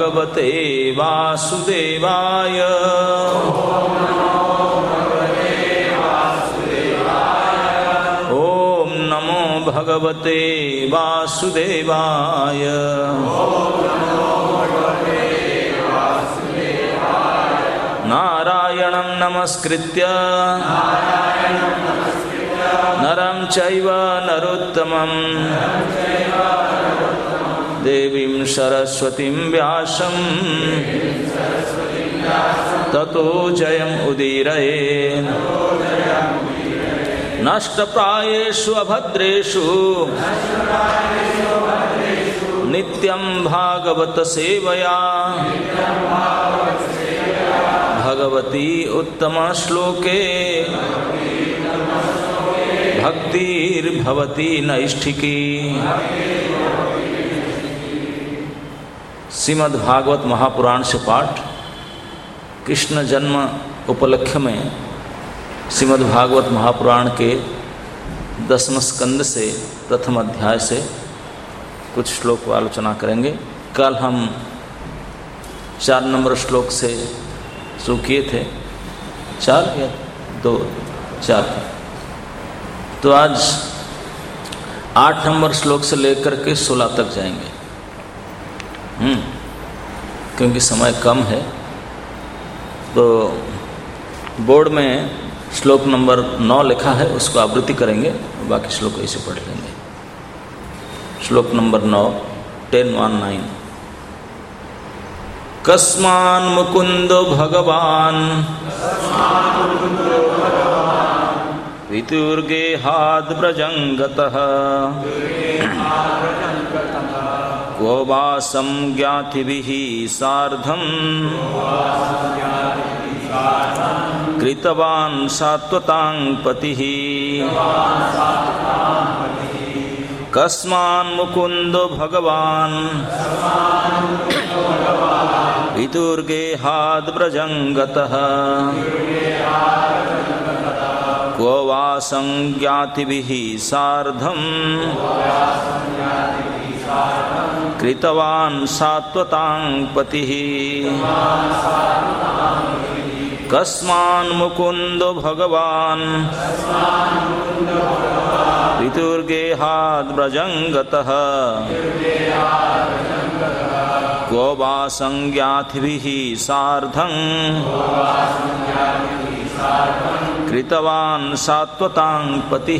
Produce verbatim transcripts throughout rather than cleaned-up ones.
भगवते वासुदेवाय। ओम नमो भगवते वासुदेवाय। नारायणं नमस्कृत्य नरं चैव नरोत्तमं देवीं सरस्वतीं व्यासं ततो जयम् उदीरयेत्। नष्टप्रायेषु अभद्रेषु नित्यं भागवत सेवया भगवती उत्तम श्लोके भक्तिर्भवती नैष्ठिकी। श्रीमद् भागवत महापुराण से पाठ। कृष्ण जन्म उपलक्ष्य में श्रीमद् भागवत महापुराण के दसम स्कंद से प्रथम अध्याय से कुछ श्लोक की आलोचना करेंगे। कल हम चार नंबर श्लोक से शुरू किए थे, चार या दो चार थे, तो आज आठ नंबर श्लोक से लेकर के सोलह तक जाएंगे। हम्म क्योंकि समय कम है, तो बोर्ड में श्लोक नंबर नौ लिखा है, उसको आवृत्ति करेंगे, बाकी श्लोक ऐसे पढ़ लेंगे। श्लोक नंबर नौ, टेन वन नाइन। कस्मान मुकुंदो भगवान वितुर्गेहाद् व्रजंगतः क्व वासं ज्ञातिभिः सार्धं कृतवान् सात्वतां पतिः। कस्मान् मुकुंदो भगवान् वितुर्गेहाद् व्रजंगतः क्व वासं ज्ञातिभिः सार्धं कृतवान् सात्वतां पतिः। कस्मान् मुकुंदो भगवान् वितुर्गेहाद् व्रजंगतः क्व वासं ज्ञातिभिः सार्धं कृतवान् सात्वतां पतिः।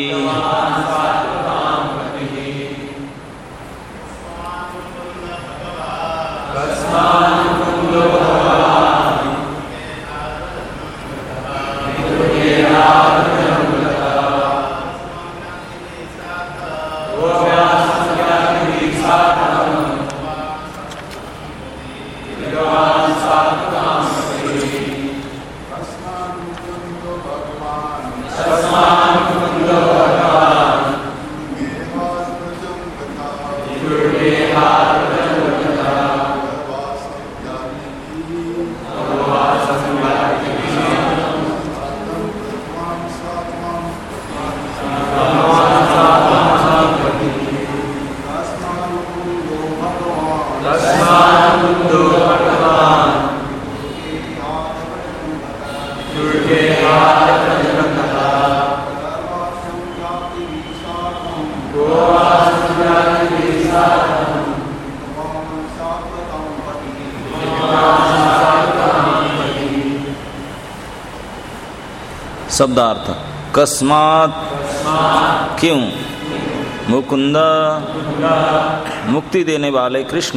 शब्दार्थ। कस्मात् क्यों, मुकुंद मुक्ति देने वाले कृष्ण,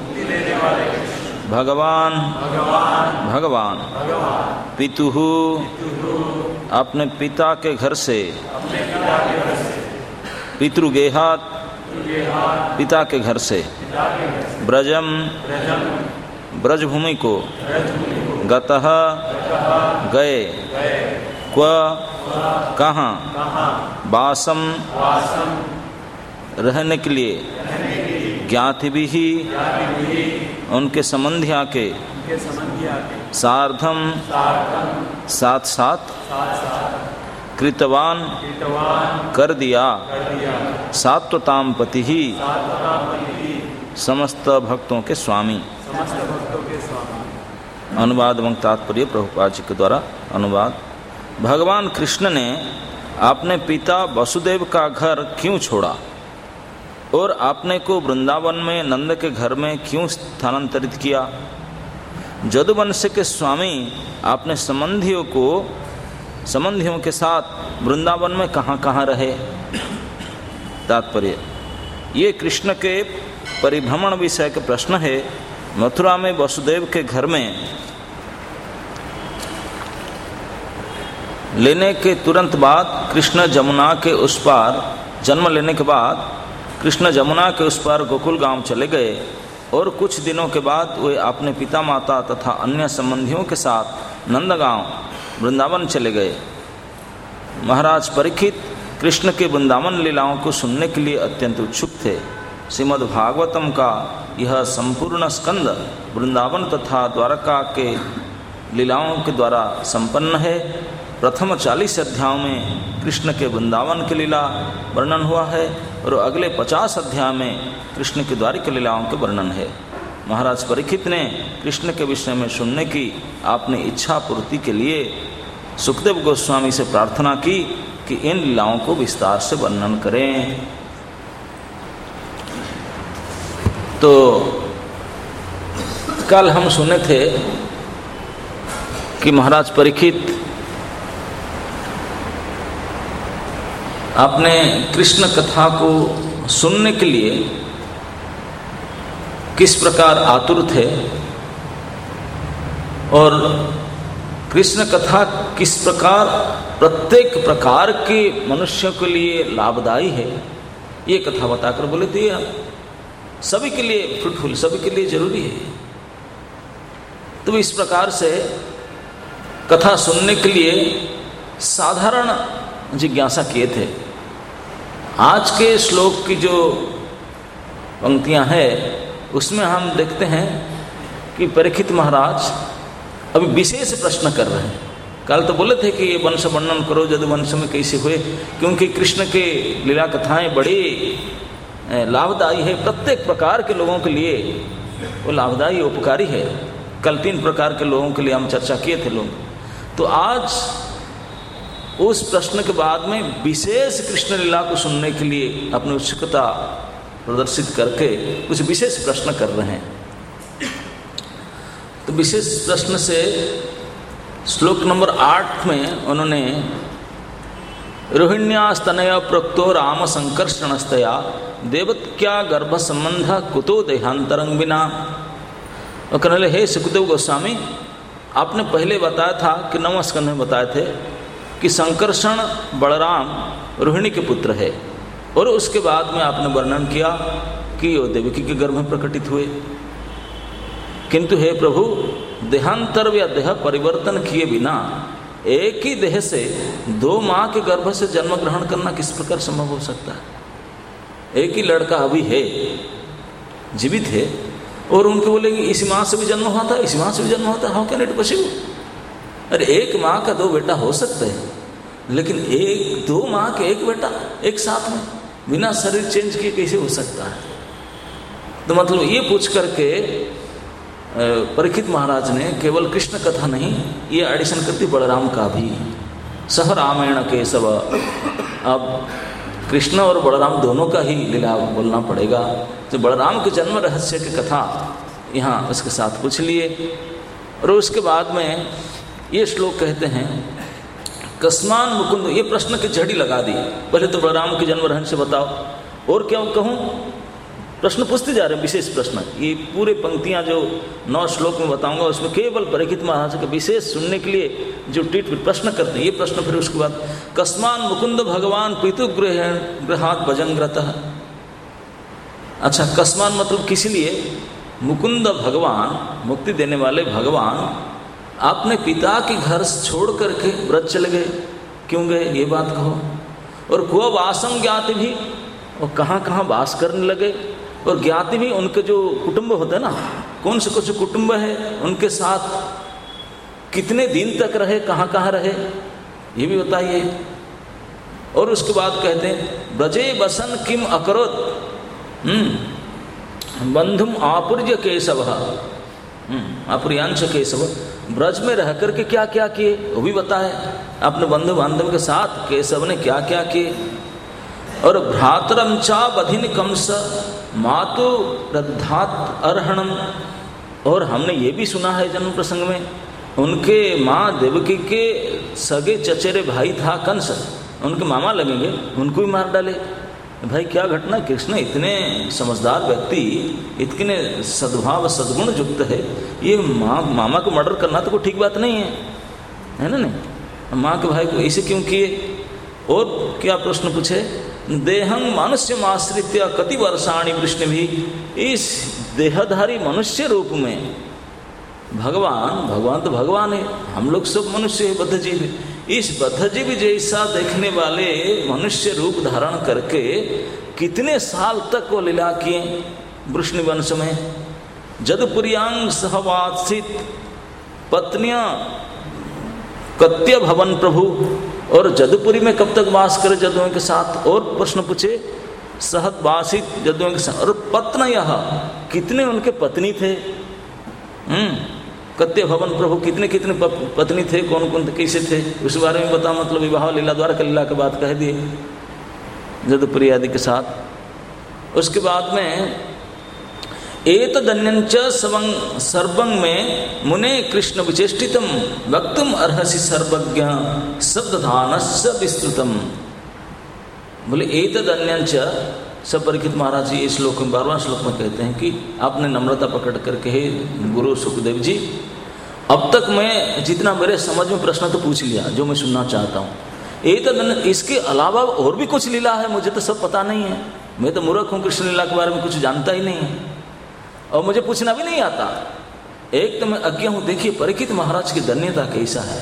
भगवान भगवान पितुः अपने पिता के घर से, पितृगेहात पिता के घर से, ब्रजम ब्रजभूमि को, गतः गए, क्व कहाँ, वासम रहने के लिए, ज्ञातिभिः उनके संबंधिया के, सार्धम साथ साथ, कृतवान कर दिया, सात्वतां पतिः समस्त भक्तों के स्वामी। समस्त भक्तों के स्वामी। अनुवाद एवं तात्पर्य प्रभुपाद जी के द्वारा अनुवाद। भगवान कृष्ण ने अपने पिता वसुदेव का घर क्यों छोड़ा और आपने को वृंदावन में नंद के घर में क्यों स्थानांतरित किया? जदुवंश के स्वामी आपने संबंधियों को संबंधियों के साथ वृंदावन में कहाँ कहाँ रहे? तात्पर्य, ये कृष्ण के परिभ्रमण विषय के प्रश्न है। मथुरा में वसुदेव के घर में लेने के तुरंत बाद कृष्ण जमुना के उस पार जन्म लेने के बाद कृष्ण जमुना के उस पार गोकुल गांव चले गए और कुछ दिनों के बाद वे अपने पिता माता तथा अन्य संबंधियों के साथ नंदगांव वृंदावन चले गए। महाराज परीक्षित कृष्ण के वृंदावन लीलाओं को सुनने के लिए अत्यंत उत्सुक थे। श्रीमद् भागवतम का यह संपूर्ण स्कंद वृंदावन तथा द्वारका के लीलाओं के द्वारा संपन्न है। प्रथम चालीस अध्यायों में कृष्ण के वृंदावन की लीला वर्णन हुआ है और अगले पचास अध्याय में कृष्ण के द्वारिका लीलाओं के वर्णन है। महाराज परीक्षित ने कृष्ण के विषय में सुनने की अपनी इच्छा पूर्ति के लिए सुखदेव गोस्वामी से प्रार्थना की कि इन लीलाओं को विस्तार से वर्णन करें। तो कल हम सुने थे कि महाराज परीक्षित आपने कृष्ण कथा को सुनने के लिए किस प्रकार आतुर थे और कृष्ण कथा किस प्रकार प्रत्येक प्रकार के मनुष्यों के लिए लाभदायी है, ये कथा बताकर बोले थे। सभी के लिए फ्रूटफुल, सभी के लिए जरूरी है। तो इस प्रकार से कथा सुनने के लिए साधारण जिज्ञासा किए थे। आज के श्लोक की जो पंक्तियां हैं उसमें हम देखते हैं कि परीक्षित महाराज अभी विशेष प्रश्न कर रहे हैं। कल तो बोले थे कि ये वंश वर्णन करो, जदुवंश में कैसे हुए, क्योंकि कृष्ण के लीला कथाएं बड़ी लाभदायी है। प्रत्येक प्रकार के लोगों के लिए वो लाभदायी उपकारी है। कल तीन प्रकार के लोगों के लिए हम चर्चा किए थे लोग। तो आज उस प्रश्न के बाद में विशेष कृष्ण लीला को सुनने के लिए अपनी उत्सुकता प्रदर्शित करके कुछ विशेष प्रश्न कर रहे हैं। तो विशेष प्रश्न से श्लोक नंबर आठ में उन्होंने रोहिण्यास्तनय प्रोक्तो राम संकर्षणस्तया देवत्या गर्भ संबंध कुतो देहांतरंग बिना। और कहने लगे, हे सुखदेव गोस्वामी, आपने पहले बताया था कि नवम स्कंध में बताए थे कि संकर्षण बलराम रोहिणी के पुत्र है, और उसके बाद में आपने वर्णन किया कि वो देवकी के गर्भ में प्रकटित हुए। किंतु हे प्रभु, देहांतर या देह परिवर्तन किए बिना एक ही देह से दो माँ के गर्भ से जन्म ग्रहण करना किस प्रकार संभव हो सकता है? एक ही लड़का अभी है, जीवित है, और उनके बोलेंगे इसी माँ से भी जन्म हुआ था, इसी माँ से भी जन्म होता है। How can it possible? अरे एक माँ का दो बेटा हो सकते हैं, लेकिन एक दो माँ के एक बेटा एक साथ में बिना शरीर चेंज किए कैसे हो सकता है? तो मतलब ये पूछ करके परीक्षित महाराज ने केवल कृष्ण कथा नहीं, ये एडिशन करती बलराम का भी। सह रामायण के सब, अब कृष्ण और बलराम दोनों का ही लीला बोलना पड़ेगा। तो बलराम के जन्म रहस्य की कथा यहाँ उसके साथ पूछ लिए। और उसके बाद में ये श्लोक कहते हैं, कस्मान मुकुंद, ये प्रश्न की जड़ी लगा दी। पहले तो बलराम के जन्म रहस्य बताओ, और क्या कहूँ, प्रश्न पूछते जा रहे हैं, विशेष प्रश्न। ये पूरे पंक्तियां जो नौ श्लोक में बताऊंगा उसमें केवल परीक्षित महाराज का विशेष सुनने के लिए जो टीट प्रश्न करते हैं, ये प्रश्न। फिर उसके बाद कस्मान मुकुंद भगवान पितुगृह गृहात भजंग्रतः। अच्छा, कस्मान मतलब किस लिए? मुकुंद भगवान, मुक्ति देने वाले भगवान आपने पिता के घर छोड़ करके व्रत चले गए, क्यों गए ये बात कहो। और क्व वासम ज्ञाति भी, और कहाँ कहाँ वास करने लगे। और ज्ञाति भी उनके जो कुटुंब होते हैं ना, कौन से कुछ कुटुंब है, उनके साथ कितने दिन तक रहे, कहाँ कहाँ रहे, ये भी बताइए। और उसके बाद कहते हैं ब्रजे बसन किम अकरोत हम्म बंधुम आपुर्य केशव। अपुरियांश केशव, ब्रज में रह करके क्या क्या किए वो भी बताए, अपने बंधु बांधव के साथ केशव ने क्या क्या किए। और भ्रातरम चा बधिन कंस मातु रद्धात अर्हणम, और हमने ये भी सुना है जन्म प्रसंग में उनके माँ देवकी के सगे चचेरे भाई था कंस, उनके मामा लगेंगे, उनको भी मार डाले। भाई क्या घटना, कृष्ण इतने समझदार व्यक्ति, इतने सद्भाव सद्गुण युक्त है, ये माँ मामा को मर्डर करना तो कोई ठीक बात नहीं है, है ना नहीं। माँ के भाई को ऐसे क्यों किए। और क्या प्रश्न पूछे, देहं मनुष्य आश्रित्य कति वर्षाणि वृष्णि भी, इस देहधारी मनुष्य रूप में भगवान भगवान तो भगवान है, हम लोग सब मनुष्य है, बद्ध जीव है, इस बद्धजीव जैसा देखने वाले मनुष्य रूप धारण करके कितने साल तक वो लीला किए वृष्णि वंश में। जदपुरियांग सहवासित पत्नियां कत्य भवन प्रभु, और जदपुरी में कब तक वास करे जदुओं के साथ। और प्रश्न पूछे सहवासित जदुओं के साथ, और पत्न यह कितने उनके पत्नी थे। हम्म कत्य भवन प्रभु, कितने कितने पत्नी थे, कौन कौन कैसे थे, उस बारे में बता। मतलब विवाह लीला द्वारा लीला के बाद कह दिए जदुपुरी आदि के साथ। उसके बाद में एतदन्यंच सर्वं सर्वं में मुने कृष्ण विचेष्टितम वक्तुम अर्हसि सर्वज्ञ शब्दधानस्य विस्तृतम। बोले एतदन्यंच, सब परीक्षित महाराज जी इस श्लोक में बारहवां श्लोक में कहते हैं कि आपने नम्रता पकड़ करके हे गुरु सुखदेव जी, अब तक मैं जितना मेरे समझ में प्रश्न तो पूछ लिया जो मैं सुनना चाहता हूँ, एतदन्य इसके अलावा और भी कुछ लीला है, मुझे तो सब पता नहीं है, मैं तो मूर्ख हूँ, कृष्ण लीला के बारे में कुछ जानता ही नहीं है और मुझे पूछना भी नहीं आता। एक तो मैं अज्ञ हूँ। देखिए परीक्षित महाराज की धन्यता कैसा है।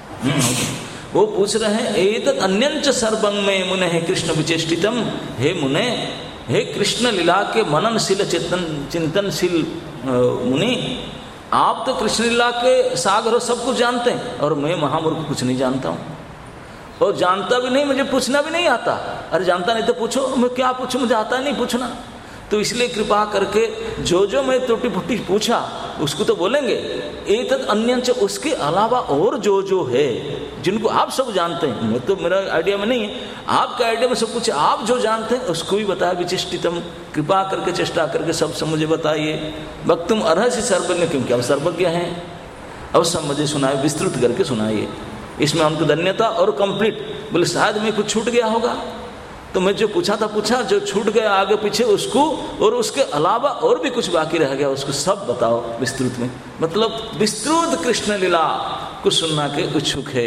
वो पूछ रहे हैं एतत् अन्यंच सर्वं में मुने है कृष्ण विचेष्टितम, हे मुने, हे कृष्ण लीला के मननशील चिंतन चिंतनशील मुनि, आप तो कृष्ण लीला के सागर सब कुछ जानते हैं और मैं महामूर्ख कुछ नहीं जानता हूँ और जानता भी नहीं, मुझे पूछना भी नहीं आता। अरे जानता नहीं तो पूछो, मैं क्या पूछूं, मुझे आता नहीं पूछना। तो इसलिए कृपा करके जो जो मैं टूटी फुटी पूछा उसको तो बोलेंगे, एतत् अन्यंच, उसके अलावा और जो जो है जिनको आप सब जानते हैं, मैं तो मेरा आइडिया में नहीं है, आपके आइडिया में सब कुछ आप जो जानते हैं उसको भी बताया विचिष्टितम, कृपा करके चेष्टा करके सब सब मुझे बताइए। वक्तुम अर्हसि सर्वज्ञ, क्योंकि आप सर्वज्ञ हैं, अब सब मुझे सुनाए, विस्तृत करके सुनाइए। इसमें उनको धन्यता और कंप्लीट। बोले शायद मैं कुछ छूट गया होगा, तो मैं जो पूछा था पूछा, जो छूट गया आगे पीछे उसको, और उसके अलावा और भी कुछ बाकी रह गया उसको सब बताओ विस्तृत में। मतलब विस्तृत कृष्ण लीला को सुनना के इच्छुक है।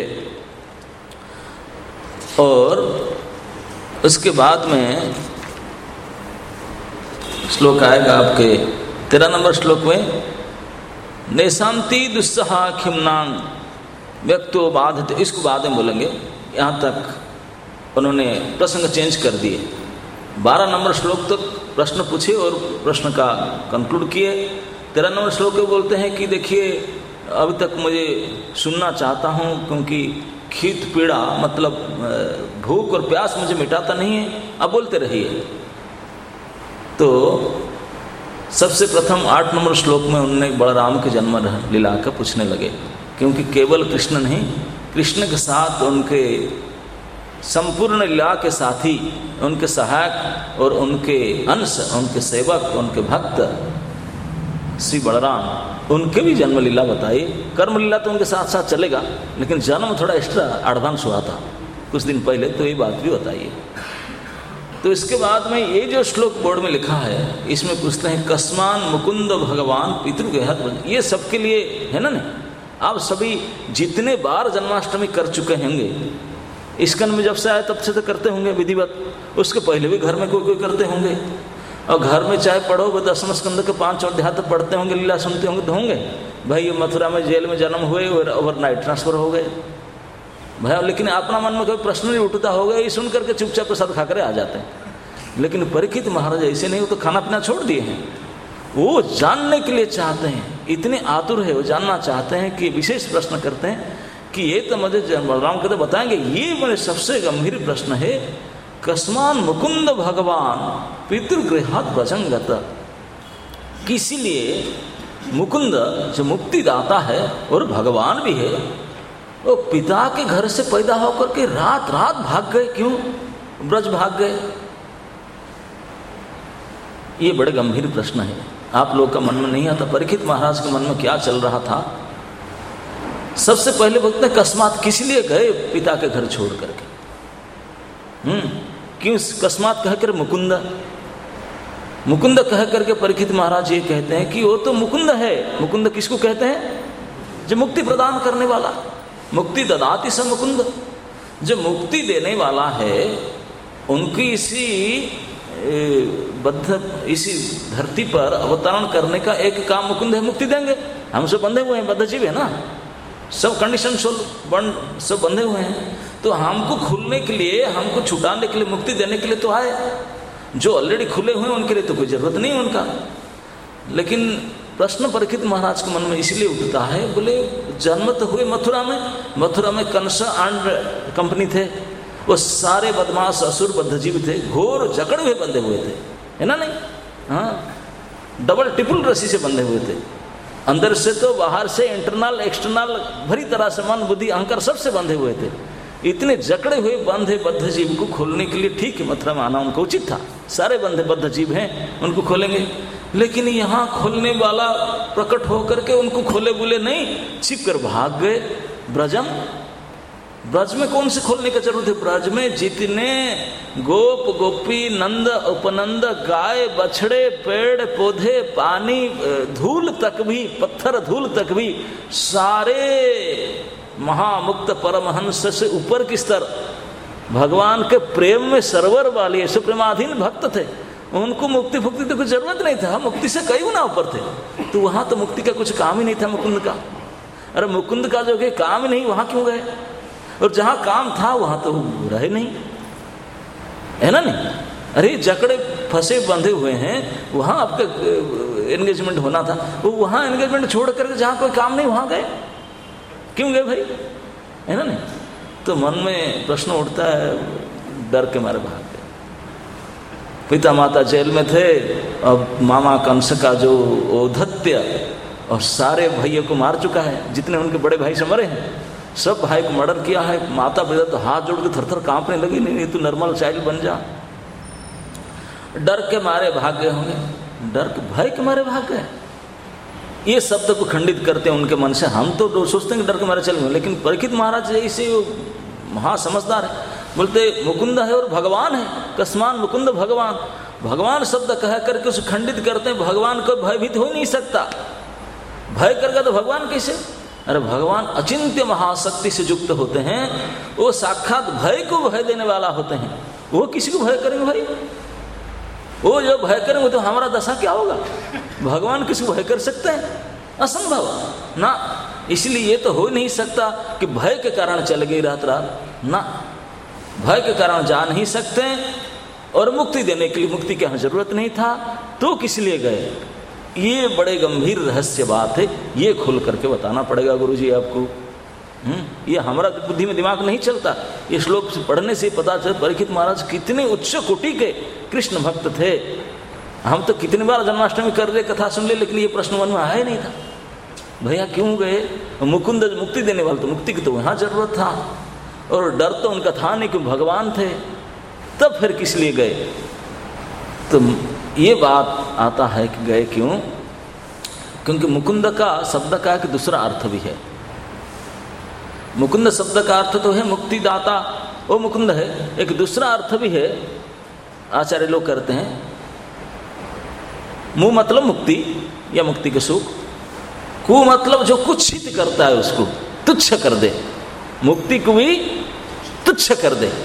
और उसके बाद में श्लोक आएगा आपके तेरह नंबर श्लोक में, नेशांति दुस्सहा खिमनांग व्यक्तो बाधते, इसको बाद में बोलेंगे। यहाँ तक उन्होंने प्रसंग चेंज कर दिए। बारह नंबर श्लोक तक तो प्रश्न पूछे और प्रश्न का कंक्लूड किए। तेरह नंबर श्लोक में बोलते हैं कि देखिए अभी तक मुझे सुनना चाहता हूँ, क्योंकि खीत पीड़ा मतलब भूख और प्यास मुझे मिटाता नहीं है, अब बोलते रहिए। तो सबसे प्रथम आठ नंबर श्लोक में उन्होंने बलराम के जन्म लीला का पूछने लगे, क्योंकि केवल कृष्ण नहीं, कृष्ण के साथ उनके संपूर्ण लीला के साथी, उनके सहायक और उनके अंश, उनके सेवक, उनके भक्त श्री बलराम, उनके भी जन्म लीला बताइए। कर्म लीला तो उनके साथ साथ चलेगा, लेकिन जन्म थोड़ा एक्स्ट्रा एडवांस हुआ था कुछ दिन पहले, तो ये बात भी बताइए। तो इसके बाद में ये जो श्लोक बोर्ड में लिखा है, इसमें पूछते हैं कस्मान मुकुंद भगवान पितृगृहत, ये सबके लिए है ना। नहीं, आप सभी जितने बार जन्माष्टमी कर चुके होंगे, इस्कन में जब से आए तब से तो करते होंगे विधिवत, उसके पहले भी घर में कोई कोई करते होंगे, और घर में चाहे पढ़ो वो दसम स्कंद के पांच अध्याय तो पढ़ते होंगे, लीला सुनते होंगे तो होंगे। भाई ये मथुरा में जेल में जन्म हुए और ओवरनाइट ट्रांसफर हो गए भाई, लेकिन अपना मन में कोई प्रश्न नहीं उठता होगा, ये सुन करके चुपचाप प्रसाद खा कर आ जाते हैं। लेकिन परीक्षित महाराज ऐसे नहीं, वो तो खाना पीना छोड़ दिए हैं, वो जानने के लिए चाहते हैं, इतने आतुर है, वो जानना चाहते हैं कि विशेष प्रश्न करते हैं कि ये तो मुझे बलराम कहते बताएंगे। ये मेरे सबसे गंभीर प्रश्न है, कस्मान मुकुंद भगवान पितृगृहात भजंगत, किसी लिए मुकुंद जो मुक्तिदाता है और भगवान भी है, वो पिता के घर से पैदा होकर के रात रात भाग गए, क्यों ब्रज भाग गए? ये बड़े गंभीर प्रश्न है, आप लोग का मन में नहीं आता। परीक्षित महाराज के मन में क्या चल रहा था? सबसे पहले भक्त ने अकस्मात किस लिए गए पिता के घर छोड़ करके? हम्म क्यों अकस्मात कहकर मुकुंद मुकुंद कह करके परीक्षित महाराज ये कहते हैं कि वो तो मुकुंद है। मुकुंद किसको कहते हैं? जो मुक्ति प्रदान करने वाला, मुक्ति ददाति स मुकुंद, जो मुक्ति देने वाला है। उनकी इसी बद्ध इसी धरती पर अवतरण करने का एक काम मुकुंद है, मुक्ति देंगे। हम सब बंधे हुए हैं, बद्ध जीव है ना, सब कंडीशन बंद सब बंधे हुए हैं। तो हमको खुलने के लिए, हमको छुटाने के लिए, मुक्ति देने के लिए तो आए। जो ऑलरेडी खुले हुए हैं उनके लिए तो कोई जरूरत नहीं है उनका। लेकिन प्रश्न परीक्षित महाराज के मन में इसलिए उठता है, बोले जन्म तो हुए मथुरा में, मथुरा में कंस एंड कंपनी थे, वो सारे बदमाश असुर बद्धजीव थे, घोर जकड़े हुए बंधे हुए थे, है ना? नहीं, हाँ, डबल ट्रिपल रस्सी से बंधे हुए थे, अंदर से तो बाहर से, इंटरनल एक्सटर्नल, भरी तरह से मन बुद्धि अहंकार सबसे बंधे हुए थे। इतने जकड़े हुए बंधे बद्ध जीव को खोलने के लिए ठीक है मथुरा में आना उनको उचित था। सारे बंधे बद्ध जीव हैं, उनको खोलेंगे। लेकिन यहाँ खोलने वाला प्रकट होकर के उनको खोले बोले नहीं, छिप कर भाग गए ब्रजम। ब्रज में कौन से खोलने की जरूरत है? ब्रज में जितने गोप गोपी नंद उपनंद गाय बछड़े पेड़ पौधे पानी धूल तक भी, पत्थर धूल तक भी, सारे महामुक्त परमहंस से ऊपर की स्तर भगवान के प्रेम में सरवर वाले सुप्रेमाधीन भक्त थे। उनको मुक्ति भुक्ति तो कुछ जरूरत नहीं था, मुक्ति से कई गुना ऊपर थे। तो वहां तो मुक्ति का कुछ काम ही नहीं था मुकुंद का। अरे मुकुंद का जो कि काम ही नहीं, वहां क्यों गए? और जहां काम था वहां तो रहे नहीं, है ना? नहीं, अरे जकड़े फंसे बंधे हुए हैं, वहां आपका एंगेजमेंट होना था, वो वहां एंगेजमेंट छोड़ करके जहां कोई काम नहीं वहां गए, क्यों गए भाई? है ना? नहीं, तो मन में प्रश्न उठता है, डर के मारे भाग गए। पिता माता जेल में थे, और मामा कंस का जो औद्धत्य और सारे भाइयों को मार चुका है, जितने उनके बड़े भाई से मरे हैं सब भाई को मर्डर किया है। माता पिता तो हाथ जोड़ के थर थर कांपने लगी, नहीं नहीं तू नॉर्मल चाइल्ड बन जा। डर के मारे भाग गए होंगे, डर के भय के मारे भाग गए। ये शब्द को खंडित करते हैं उनके मन से। हम तो सोचते हैं कि डर के मारे चल गए, लेकिन परीक्षित महाराज ऐसे महा समझदार है, बोलते मुकुंद है और भगवान है, कस्मान मुकुंद भगवान। भगवान शब्द कह करके उसे खंडित करते हैं। भगवान को भयभीत हो ही नहीं सकता, भय करेगा तो भगवान कैसे? अरे भगवान अचिंत्य महाशक्ति से युक्त होते हैं, वो साक्षात भय को भय देने वाला होते हैं। वो किसी को भय करेंगे भाई? वो जो भय करेंगे तो हमारा दशा क्या होगा? भगवान किसी को भय कर सकते हैं? असंभव ना। इसलिए ये तो हो नहीं सकता कि भय के कारण चल गई रात रात ना, भय के कारण जा नहीं सकते। और मुक्ति देने के लिए मुक्ति की जरूरत नहीं था, तो किस लिए गए? ये बड़े गंभीर रहस्य बात है, ये खोल करके बताना पड़ेगा गुरुजी आपको। हम्म ये हमारा बुद्धि में दिमाग नहीं चलता। ये श्लोक पढ़ने से पता चलता परीक्षित महाराज कितने उच्च कोटि के कृष्ण भक्त थे। हम तो कितनी बार जन्माष्टमी कर रहे, कथा सुन ले, लेकिन ये प्रश्न मन में आया ही नहीं था, भैया क्यों गए? मुकुंद मुक्ति देने वाले, तो मुक्ति की तो वहां जरूरत था, और डर तो उनका था नहीं कि भगवान थे, तब फिर किस लिए गए? तो ये बात आता है कि गए क्यों? क्योंकि मुकुंद का शब्द का एक दूसरा अर्थ भी है। मुकुंद शब्द का अर्थ तो है मुक्तिदाता, वो मुकुंद है। एक दूसरा अर्थ भी है, आचार्य लोग करते हैं। मुंह मतलब मुक्ति या मुक्ति के सुख, कु मतलब जो कुत्सित करता है उसको तुच्छ कर दे, मुक्ति को भी तुच्छ कर दे।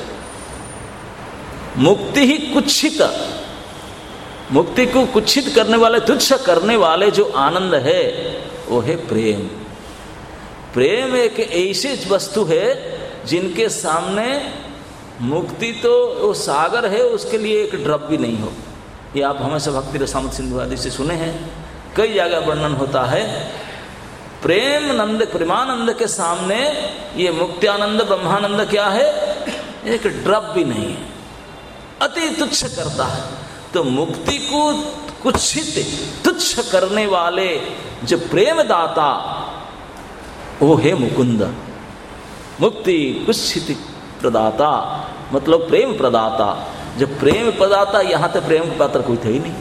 मुक्ति ही कुत्सित, मुक्ति को कुत्सित करने वाले, तुच्छ करने वाले जो आनंद है वो है प्रेम। प्रेम एक ऐसी वस्तु है जिनके सामने मुक्ति तो वो सागर है, उसके लिए एक ड्रॉप भी नहीं हो। ये आप हमेशा भक्ति रसामृत सिंधु आदि से सुने हैं, कई जगह वर्णन होता है। प्रेम नंद, प्रेमानंद के सामने ये मुक्त्यानंद ब्रह्मानंद क्या है? एक ड्रॉप भी नहीं है, अति तुच्छ करता है। तो मुक्ति को कुत्सित तुच्छ करने वाले जो प्रेम दाता वो है मुकुंद। मुक्ति कुत्सित प्रदाता मतलब प्रेम प्रदाता। जब प्रेम प्रदाता, यहाँ तो प्रेम का पात्र कोई थे ही नहीं,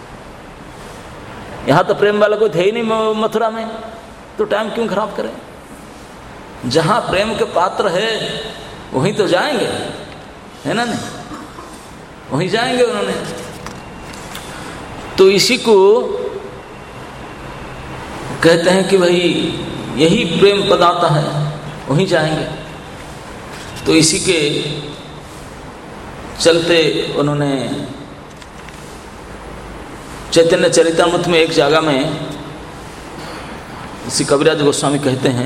यहाँ तो प्रेम वाला कोई थे ही नहीं मथुरा में, तो टाइम क्यों खराब करें। जहाँ प्रेम के पात्र है वहीं तो जाएंगे, है ना, नहीं वहीं जाएंगे उन्होंने। तो इसी को कहते हैं कि भाई यही प्रेम प्रदाता है, वहीं जाएंगे। तो इसी के चलते उन्होंने चैतन्य चरितामृत में एक जगह में श्री कविराज गोस्वामी कहते हैं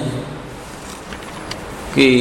कि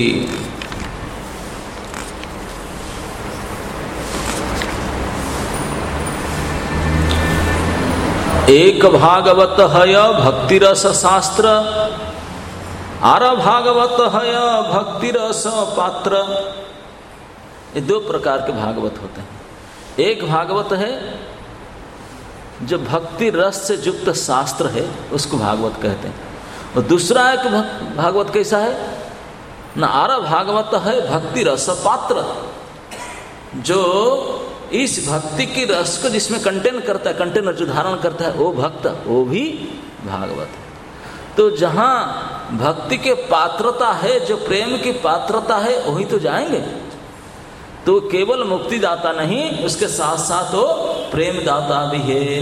एक भागवत हय भक्ति रस शास्त्र, आर भागवत हय भक्ति रस पात्र। ये दो प्रकार के भागवत होते हैं। एक भागवत है जो भक्ति रस से युक्त शास्त्र है, उसको भागवत कहते हैं। और दूसरा एक भागवत कैसा है ना, आर भागवत है भक्ति रस पात्र, जो इस भक्ति की रस को जिसमें कंटेन करता है, कंटेनर जो धारण करता है वो भक्त, वो भी भागवत है। तो जहां भक्ति के पात्रता है, जो प्रेम की पात्रता है, वही तो जाएंगे। तो केवल मुक्तिदाता नहीं, उसके साथ साथ वो प्रेम दाता भी है।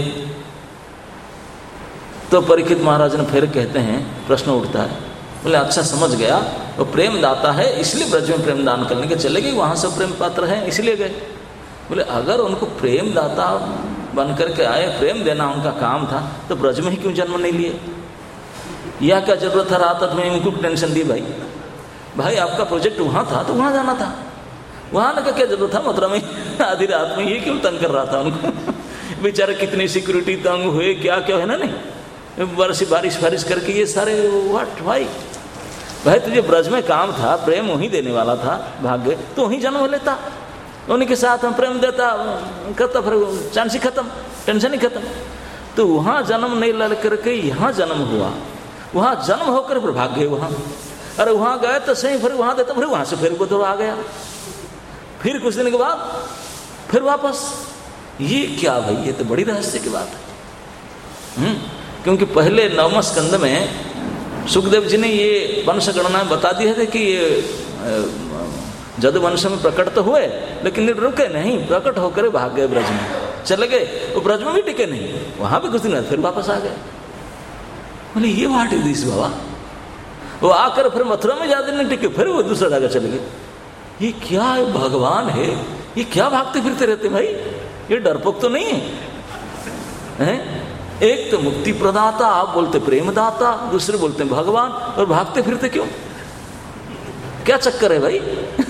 तो परीक्षित महाराज ने फिर कहते हैं, प्रश्न उठता है, बोले अच्छा समझ गया, वो प्रेम दाता है इसलिए ब्रज में प्रेम दान करने के चले गए, वहां से प्रेम पात्र है इसलिए गए। बोले अगर उनको प्रेम दाता बन करके आए, प्रेम देना उनका काम था, तो ब्रज में ही क्यों जन्म नहीं लिए? यह क्या जरूरत था रात में उनको टेंशन दी? भाई भाई आपका प्रोजेक्ट वहां था तो वहां जाना था, वहां आने का क्या जरूरत था मथुरा में आधी रात में? ये क्यों तंग कर रहा था उनको? बेचारे कितनी सिक्योरिटी तंग हुए, क्या क्या है ना, नहीं बरसी बारिश बारिश करके ये सारे वाट। भाई भाई तुझे ब्रज में काम था, प्रेम वहीं देने वाला था, भाग्य तो वहीं जन्म लेता, उन्हीं के साथ हम प्रेम देता करता, फिर चांस ही खत्म, टेंशन ही खत्म। तो वहाँ जन्म नहीं लड़ करके यहाँ जन्म हुआ, वहाँ जन्म होकर फिर भाग गए वहाँ। अरे वहाँ गए तो सही, फिर वहाँ देता, फिर वहाँ से फिर को तो आ गया, फिर कुछ दिन के बाद फिर वापस। ये क्या भाई, ये तो बड़ी रहस्य की बात है। हम्म क्योंकि पहले नवम स्कंद में सुखदेव जी ने ये वंश गणना बता दी है कि ये जद वंश में प्रकट तो हुए, लेकिन रुके नहीं, प्रकट होकर भाग गए, ब्रज में चले गए। वो ब्रज में भी टिके नहीं, वहां भी कुछ दिन फिर वापस आ गए। बोले ये वाट इज दिस बाबा। वो आकर फिर मथुरा में ज्यादा नहीं टिके, फिर वो दूसरा जगह चले गए। ये क्या है, भगवान है, ये क्या भागते फिरते रहते भाई? ये डरपोक तो नहीं है, है? एक तो मुक्ति प्रदाता, आप बोलते प्रेमदाता, दूसरे बोलते भगवान, और भागते फिरते क्यों? क्या चक्कर है भाई?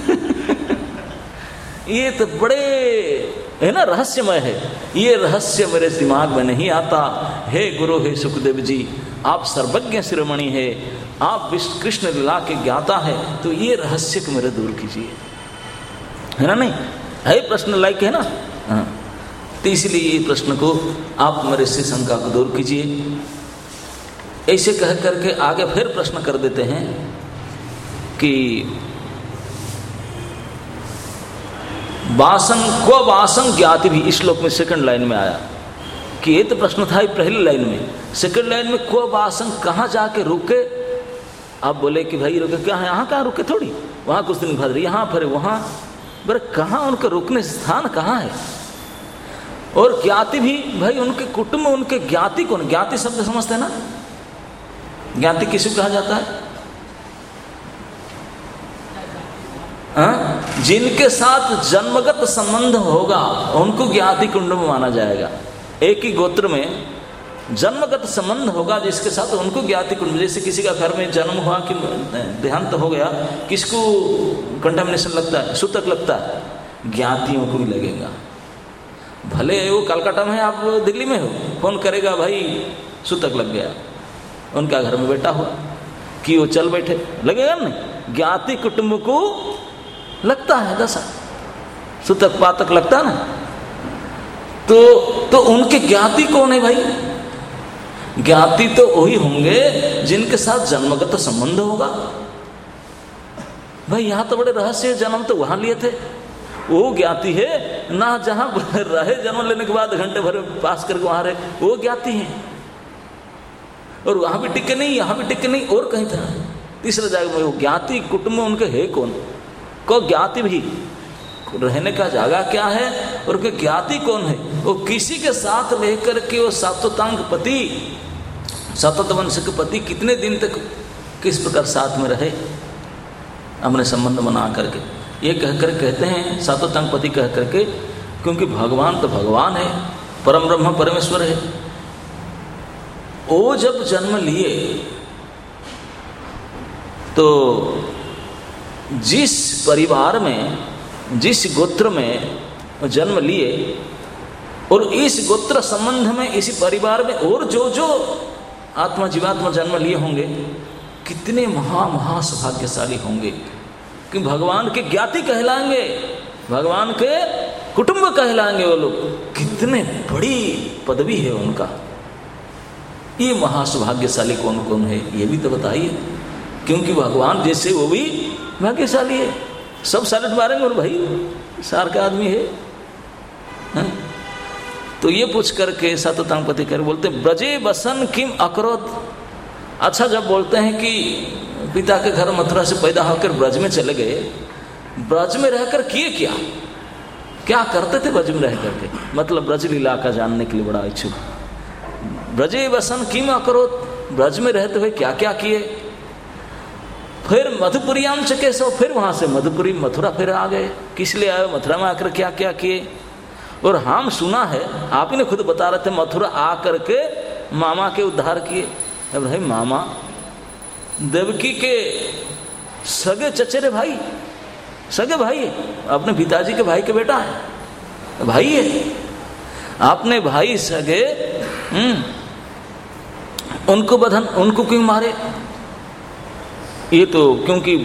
ये तो बड़े है ना रहस्यमय है। ये रहस्य मेरे दिमाग में नहीं आता। हे गुरु, हे सुखदेव जी, आप सर्वज्ञ शिरोमणि है, आप विष्णु कृष्ण लीला के ज्ञाता है, तो ये रहस्य को मेरे दूर कीजिए, है ना, नहीं है प्रश्न लाइक है ना। हाँ, तो इसलिए ये प्रश्न को आप मेरे से शंका को दूर कीजिए। ऐसे कह करके आगे फिर प्रश्न कर देते हैं कि वासं को वासं ज्ञाति भी, इस श्लोक में सेकंड लाइन में आया कि ये तो प्रश्न था पहली लाइन में, सेकंड लाइन में को वासं कहाँ जाके रुके? आप बोले कि भाई रुके क्या है, यहाँ कहाँ रुके थोड़ी, वहाँ कुछ दिन भर यहाँ फिर वहाँ, बर कहाँ उनका रुकने स्थान कहाँ है? और ज्ञाति भी भाई उनके कुटुंब, उनके ज्ञाति कौन? ज्ञाति शब्द समझते हैं ना, ज्ञाति किसी को कहा जाता है? हाँ? जिनके साथ जन्मगत संबंध होगा उनको ज्ञाति कुटुंब माना जाएगा। एक ही गोत्र में जन्मगत संबंध होगा जिसके साथ उनको ज्ञाति कुटुंब। जैसे किसी का घर में जन्म हुआ कि देहांत हो गया, किसको कंटामिनेशन लगता है, सूतक लगता है, ज्ञातियों को भी लगेगा। भले वो कलकत्ता में, आप दिल्ली में हो, फोन करेगा भाई सूतक लग गया, उनका घर में बेटा हुआ कि वो चल बैठे, लगेगा नहीं? ज्ञाति कुटुंब को लगता है दशा, सूतक पातक लगता है ना। तो तो उनके ज्ञाति कौन है भाई? ज्ञाति तो वही होंगे जिनके साथ जन्मगत संबंध होगा। भाई यहाँ तो बड़े रहस्य, जन्म तो वहां लिए थे, वो ज्ञाति है ना, जहां रहे जन्म लेने के बाद घंटे भर पास करके वहां रहे, वो ज्ञाति है। और वहां भी टिके नहीं, यहाँ भी टिके नहीं, और कहीं था तीसरा जगह में वो ज्ञाति कुटुंब उनके है कौन? को ज्ञाति भी रहने का जगह क्या है और के ज्ञाति कौन है? वो किसी के साथ लेकर के वो सातोतांग पति, सतत वंश के पति कितने दिन तक किस प्रकार साथ में रहे अपने संबंध बना करके, ये कहकर कहते हैं सातोतांग पति कह करके, क्योंकि भगवान तो भगवान है, परम ब्रह्म परमेश्वर है। वो जब जन्म लिए तो जिस परिवार में, जिस गोत्र में जन्म लिए और इस गोत्र संबंध में, इसी परिवार में और जो जो आत्मा जीवात्मा जन्म लिए होंगे, कितने महा महा सौभाग्यशाली होंगे कि भगवान के ज्ञाति कहलाएंगे, भगवान के कुटुंब कहलाएंगे वो लोग। कितने बड़ी पदवी है उनका। ये महा सौभाग्यशाली कौन कौन है ये भी तो बताइए, क्योंकि भगवान जैसे वो भी भाग्यशाली है। सब सालट मारेंगे और भाई सार का आदमी है, है? तो ये पूछ करके सातोतांग पति कर बोलते ब्रजे बसन किम अकरोत। अच्छा, जब बोलते हैं कि पिता के घर मथुरा से पैदा होकर ब्रज में चले गए, ब्रज में रहकर किए क्या क्या करते थे ब्रज में रह करके? मतलब ब्रज लीला का जानने के लिए बड़ा इच्छुक। ब्रजे बसन किम अकरोत, ब्रज में रहते हुए क्या क्या किए? फिर मधुपुरियाम चके सो, फिर वहां से मधुपुरी मथुरा फिर आ गए। किस लिए आए? मथुरा में आकर क्या क्या किए? और हम सुना है, आप ही ने खुद बता रहे थे, मथुरा आकर के मामा के उद्धार किए। अब भाई मामा देवकी के सगे चचेरे भाई, सगे भाई है, अपने पिताजी के भाई के बेटा है, भाई है। आपने भाई सगे हम्म उनको बधन, उनको क्यों मारे? ये तो क्योंकि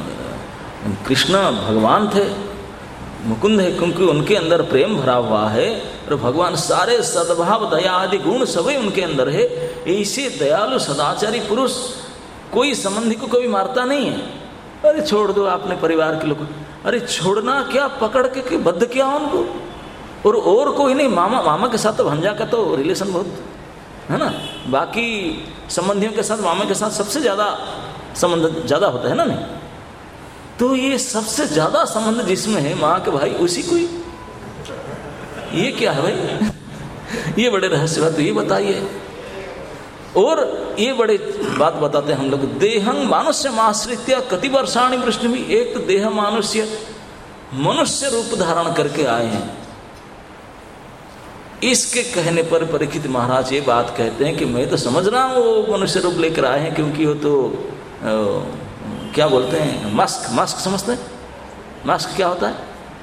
कृष्ण भगवान थे, मुकुंद है, क्योंकि उनके अंदर प्रेम भरा हुआ है और भगवान सारे सद्भाव दया आदि गुण सभी उनके अंदर है। ऐसे दयालु सदाचारी पुरुष कोई संबंधी को कभी मारता नहीं है। अरे छोड़ दो आपने परिवार के लोग, अरे छोड़ना क्या, पकड़ के, के बद्ध किया उनको। और और कोई नहीं, मामा मामा के साथ तो भंजा का तो रिलेशन बहुत है ना, बाकी संबंधियों के साथ मामा के साथ सबसे ज्यादा संबंध ज्यादा होता है ना। नहीं तो ये सबसे ज्यादा संबंध जिसमें है माँ के भाई, उसी को ही। ये क्या है भाई? ये बड़े रहस्य बात, तो ये बताइए। और ये बड़े बात बताते हैं हम लोग, देहं मानुष्य माश्रित्य कति वर्षाणि वृष्णि। एक तो देह मानुष्य मनुष्य रूप धारण करके आए हैं। इसके कहने पर परीक्षित महाराज ये बात कहते हैं कि मैं तो समझ रहा हूँ वो मनुष्य रूप लेकर आए हैं, क्योंकि वो तो आ, क्या बोलते हैं, मास्क, मास्क समझते हैं? मास्क क्या होता है?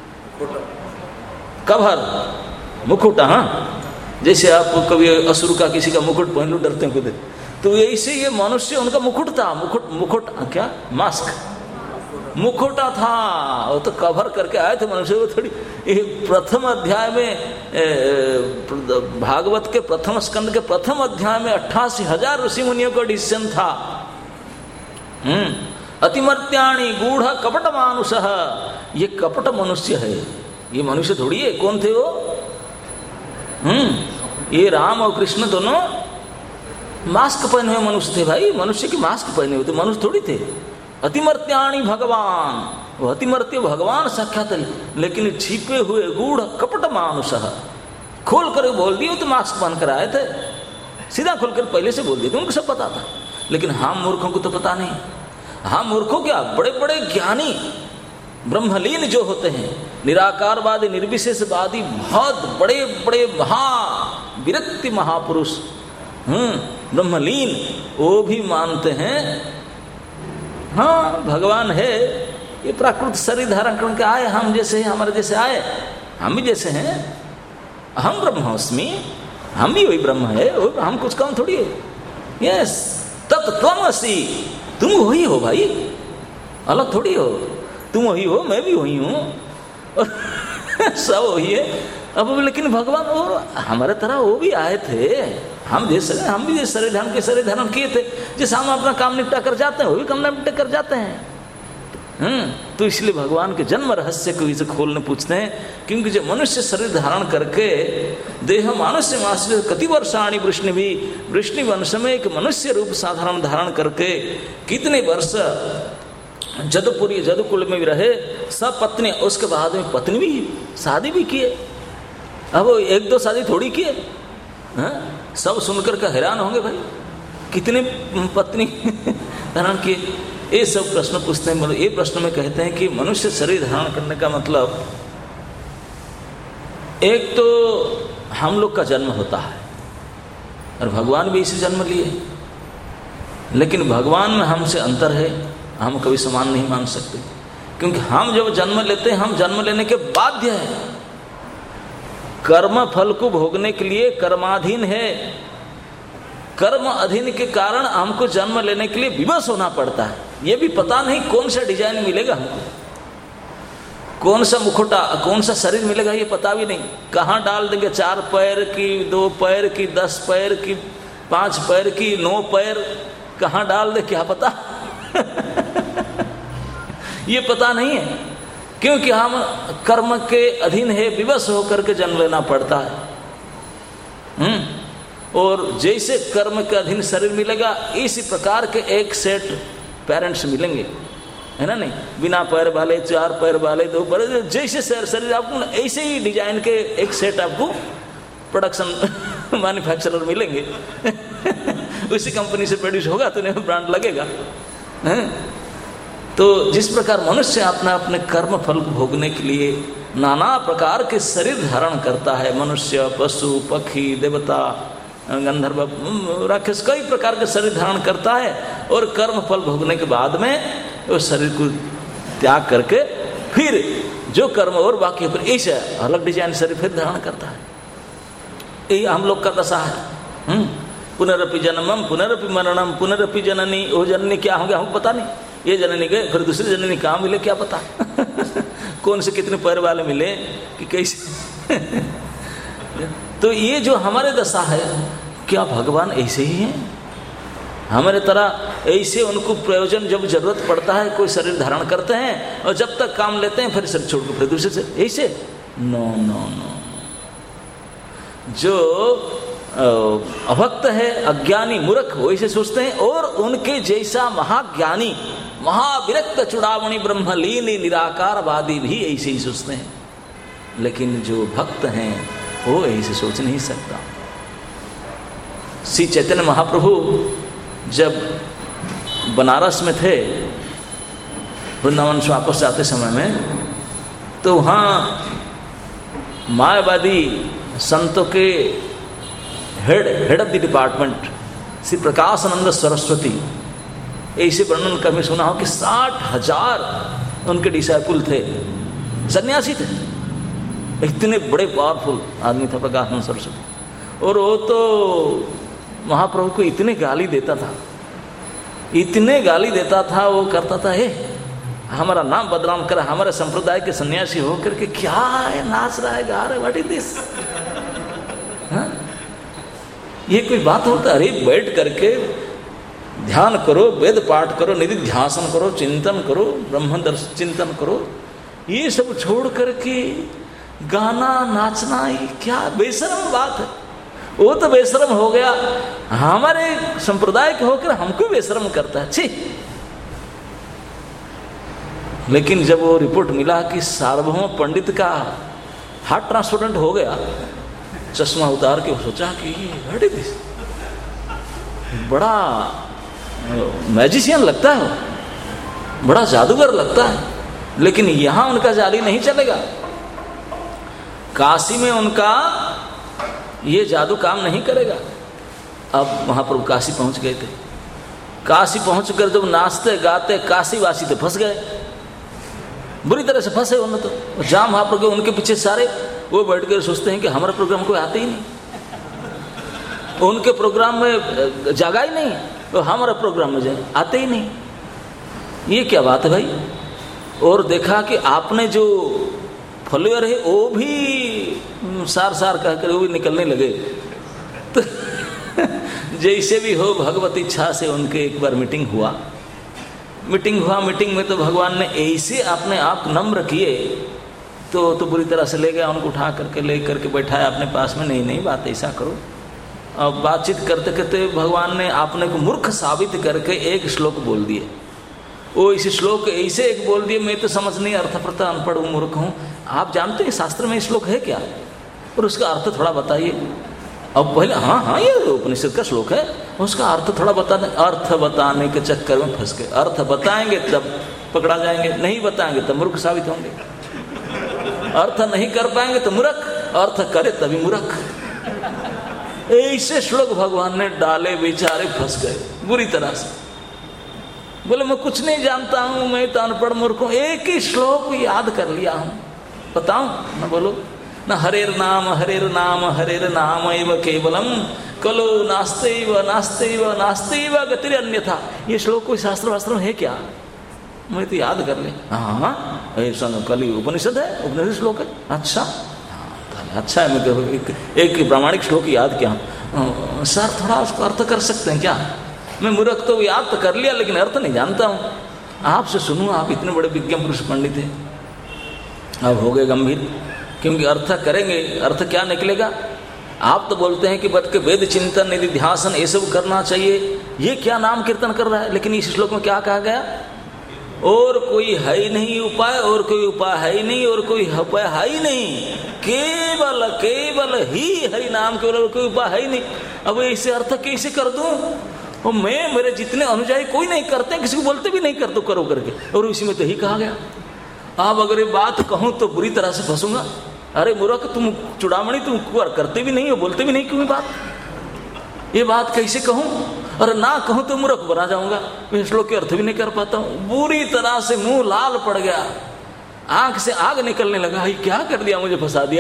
कवर, मुकुट। हाँ, जैसे आप कभी असुर का किसी का मुकुट पहन लो, डरते हैं खुद, तो ऐसे ये मनुष्य उनका मुकुट था। मुकुट, मुकुट क्या? मास्क, मुखोटा था। वो तो कवर करके आए थे मनुष्य। वो थोड़ी प्रथम अध्याय में, भागवत के प्रथम स्कंद के प्रथम अध्याय में अट्ठासी हजार ऋषि मुनियों का डिसीजन था। हम्म अतिमर्त्याणी गूढ़ कपट मानुष, ये कपट मनुष्य है, ये मनुष्य थोड़ी है। कौन थे वो? हम्म ये राम और कृष्ण दोनों मास्क पहने हुए मनुष्य थे भाई, मनुष्य के मास्क पहने हुए थे, मनुष्य थोड़ी थे। अतिमर्त्याणी भगवान, वो अतिमर्त्य भगवान साक्षात, लेकिन छिपे हुए गूढ़ कपट मानुष। खोल कर बोल दिए, वो तो मास्क पहन कर आए थे, सीधा खोलकर पहले से बोल दिए थे, उनको सब पता था। लेकिन हम मूर्खों को तो पता नहीं। हम मूर्खों क्या, बड़े बड़े ज्ञानी ब्रह्मलीन जो होते हैं, निराकारवादी निर्विशेषवादी, बहुत बड़े बड़े महा विरक्ति महापुरुष, हम्म ब्रह्मलीन, वो भी मानते हैं हाँ भगवान है। ये प्राकृत शरीर धारण करके आए, हम जैसे हैं, हमारे जैसे आए, हम भी जैसे हैं। हम ब्रह्मास्मि, हम भी वही ब्रह्म है, हम कुछ कम थोड़ी है। यस तत्त्वमसि, तुम वही हो भाई, अलग थोड़ी हो। तुम वही हो, मैं भी वही हूँ, और सब वही है। अब लेकिन भगवान और हमारे तरह वो भी आए थे, हम जैसे हम भी जैसे शरीर धारण के शरीर धारण किए थे, जैसे हम अपना काम निपटा कर जाते हैं वो भी काम निपटा कर जाते हैं। हम्म तो इसलिए भगवान के जन्म रहस्य को इसे खोलने पूछते हैं, क्योंकि जब मनुष्य शरीर धारण करके देह मनुष्य मास कति वर्षाणी वृष्णि भी वृष्णि वंश में एक मनुष्य रूप साधारण धारण करके कितने वर्ष जदुपुरी जदुकुल में भी रहे, सब पत्नी, उसके बाद में पत्नी भी शादी भी किए। अब एक दो शादी थोड़ी किए, सब सुनकर के हैरान होंगे, भाई कितने पत्नी धारण किए। ये सब प्रश्न पूछते हैं। ये प्रश्न में कहते हैं कि मनुष्य शरीर धारण करने का मतलब, एक तो हम लोग का जन्म होता है और भगवान भी इसी जन्म लिए, लेकिन भगवान में हमसे अंतर है, हम कभी समान नहीं मान सकते, क्योंकि हम जब जन्म लेते हैं हम जन्म लेने के बाध्य है, कर्म फल को भोगने के लिए कर्माधीन है, कर्म अधीन के कारण हमको जन्म लेने के लिए विवश होना पड़ता है। ये भी पता नहीं कौन सा डिजाइन मिलेगा हमको, कौन सा मुखौटा, कौन सा शरीर मिलेगा, ये पता भी नहीं। कहाँ डाल देंगे, चार पैर की, दो पैर की, दस पैर की, पांच पैर की, नौ पैर, कहाँ डाल दे क्या पता ये पता नहीं है, क्योंकि हम कर्म के अधीन है, विवश होकर के जन्म लेना पड़ता है। हम्म और जैसे कर्म के अधीन शरीर मिलेगा, इसी प्रकार के एक सेट पेरेंट्स मिलेंगे, है ना नहीं, बिना पैर वाले, चार पैर वाले, दो पैर, जैसे शरीर आपको ऐसे ही डिजाइन के एक सेट आपको प्रोडक्शन मैन्युफैक्चरर मिलेंगे उसी कंपनी से प्रोड्यूस होगा तो नहीं ब्रांड लगेगा। है? तो जिस प्रकार मनुष्य अपना अपने कर्म फल को भोगने के लिए नाना प्रकार के शरीर धारण करता है, मनुष्य, पशु, पक्षी, देवता, गंधर्व, राक्षस, कई प्रकार के शरीर धारण करता है, और कर्म फल भोगने के बाद में उस शरीर को त्याग करके फिर जो कर्म और बाकी फिर ऐसे अलग डिजाइन शरीर फिर धारण करता है। यही हम लोग का दशा है। पुनरपि जन्मम पुनरपि मरणम पुनरपि जननी, वो जननी क्या होंगे हमको पता नहीं, ये जननी गए फिर दूसरी जननी कहाँ मिले क्या पता कौन से कितने पैर वाले मिले कि कैसे तो ये जो हमारे दशा है, क्या भगवान ऐसे ही हैं हमारे तरह? ऐसे उनको प्रयोजन जब जरूरत पड़ता है कोई शरीर धारण करते हैं, और जब तक काम लेते हैं फिर शरीर छोड़ के फिर दूसरे से, ऐसे नो नो नो। जो अभक्त है, अज्ञानी, मूर्ख, वैसे सोचते हैं, और उनके जैसा महाज्ञानी, महाविरक्त चुड़ामणि ब्रह्मलीनी निराकारवादी भी ऐसे ही सोचते हैं, लेकिन जो भक्त हैं वो ऐसे सोच नहीं सकता। श्री चैतन्य महाप्रभु जब बनारस में थे, वृंदावन से वापस जाते समय में, तो वहाँ मायावादी संतों के head head of the department Shri Prakashananda Saraswati, ऐसे वर्णन कभी सुना हो कि साठ हजार उनके डिसाइपुल थे, सन्यासी थे, इतने बड़े पावरफुल आदमी था प्रकाशानंद सरस्वती। और वो तो महाप्रभु को इतने गाली देता था, इतने गाली देता था, वो करता था, हे हमारा नाम बदनाम कर, हमारे संप्रदाय के सन्यासी होकर के क्या है नाच रहा है, गा रहा है, व्हाट इज दिस? ये कोई बात होता है? अरे बैठ करके ध्यान करो, वेद पाठ करो, निधि ध्यासन करो, चिंतन करो, ब्रह्म दर्शन चिंतन करो, ये सब छोड़ करके गाना नाचना, ये क्या बेशरम बात है? वो तो बेशरम हो गया, हमारे संप्रदाय के होकर हमको बेशरम करता है, छी। लेकिन जब वो रिपोर्ट मिला कि सार्वभौम पंडित का हार्ट ट्रांसप्लांट हो गया, चश्मा उतार के सोचा कि व्हाट इज दिस, बड़ा मैजिशियन लगता है, बड़ा जादूगर लगता है, लेकिन यहां उनका जारी नहीं चलेगा, काशी में उनका ये जादू काम नहीं करेगा। अब महाप्रभु काशी पहुंच गए थे, काशी पहुंचकर जब नाचते गाते काशी वासी तो फंस गए, बुरी तरह से फंसे उन्हें तो, जहां महाप्रभु उनके पीछे सारे, वो बैठ कर सोचते हैं कि हमारे प्रोग्राम कोई आते ही नहीं, उनके प्रोग्राम में जागा ही नहीं, तो हमारे प्रोग्राम में जाए आते ही नहीं, ये क्या बात है भाई? और देखा कि आपने जो फॉलोअर है वो भी सार सार कह कर वो भी निकलने लगे। तो जैसे भी हो भगवत इच्छा से उनके एक बार मीटिंग हुआ मीटिंग हुआ मीटिंग में तो भगवान ने ऐसे अपने आप नम्र किए तो तो बुरी तरह से ले गया उनको, उठा करके ले करके बैठाया अपने पास में। नहीं नहीं बात ऐसा करो। अब बातचीत करते करते भगवान ने अपने को मूर्ख साबित करके एक श्लोक बोल दिए। वो इस श्लोक ऐसे एक बोल दिए, मैं तो समझ नहीं, अर्थ प्रथा अनपढ़ हूँ, मूर्ख हूँ। आप जानते हैं शास्त्र में श्लोक है क्या और उसका अर्थ थोड़ा बताइए। अब पहले हाँ हाँ ये उपनिषद का श्लोक है, उसका अर्थ थोड़ा बता दें। अर्थ बताने के चक्कर में फंस गए। अर्थ बताएंगे तब पकड़ा जाएंगे, नहीं बताएंगे तब मूर्ख साबित होंगे। अर्थ नहीं कर पाएंगे तो मूर्ख, अर्थ करे तभी मूर्ख। ऐसे श्लोक भगवान ने डाले, बेचारे फंस गए बुरी तरह से। बोले मैं कुछ नहीं जानता हूं, मैं तो अनपढ़ मूर्ख हूं। एक ही श्लोक याद कर लिया हूं, बताऊं ना? बोलो न हरेर नाम हरेर नाम हरेर नाम एव केवलम कलो नास्तेव नास्तेव नास्तेव गतिर अन्यथा। ये श्लोक कोई शास्त्र वास्त्र में है क्या? मैं तो याद कर ले। हाँ हाँ ऐसा कल ही उपनिषद है, उपनिषद श्लोक है। अच्छा हाँ अच्छा है, मैं एक, एक प्रामाणिक श्लोक याद किया। सर थोड़ा उसको अर्थ कर सकते हैं क्या? मैं मूर्ख तो याद तो कर लिया लेकिन अर्थ नहीं जानता हूँ। आपसे सुनूँ, आप इतने बड़े विज्ञ पुरुष पंडित हैं। अब हो गए गंभीर, क्योंकि अर्थ करेंगे, अर्थ क्या निकलेगा? आप तो बोलते हैं कि बट के वेद चिंतन निधि ध्यासन ये सब करना चाहिए। ये क्या नाम कीर्तन कर रहा है? लेकिन इस श्लोक में क्या कहा गया? और कोई है ही नहीं उपाय, और कोई उपाय है ही नहीं, और कोई उपाय है ही नहीं, केवल केवल ही हरि नाम, केवल और कोई उपाय है ही नहीं। अब इसे अर्थ कैसे कर दूं? और मैं मेरे जितने अनुयायी कोई नहीं करते, किसी को बोलते भी नहीं कर दो करो करके, और इसी में तो ही कहा गया। अब अगर ये बात कहूं तो बुरी तरह से फंसूंगा। अरे मूर्ख तुम चुड़ामणि, तुम करते भी नहीं हो, बोलते भी नहीं क्यों बात? ये बात कैसे कहूं? और ना कहूं तो मूर्ख बना जाऊंगा। मैं श्लोक के अर्थ भी नहीं कर पाता हूं। बुरी तरह से मुंह लाल पड़ गया, आंख से आग निकलने लगा। ये क्या कर दिया, मुझे फंसा दिया।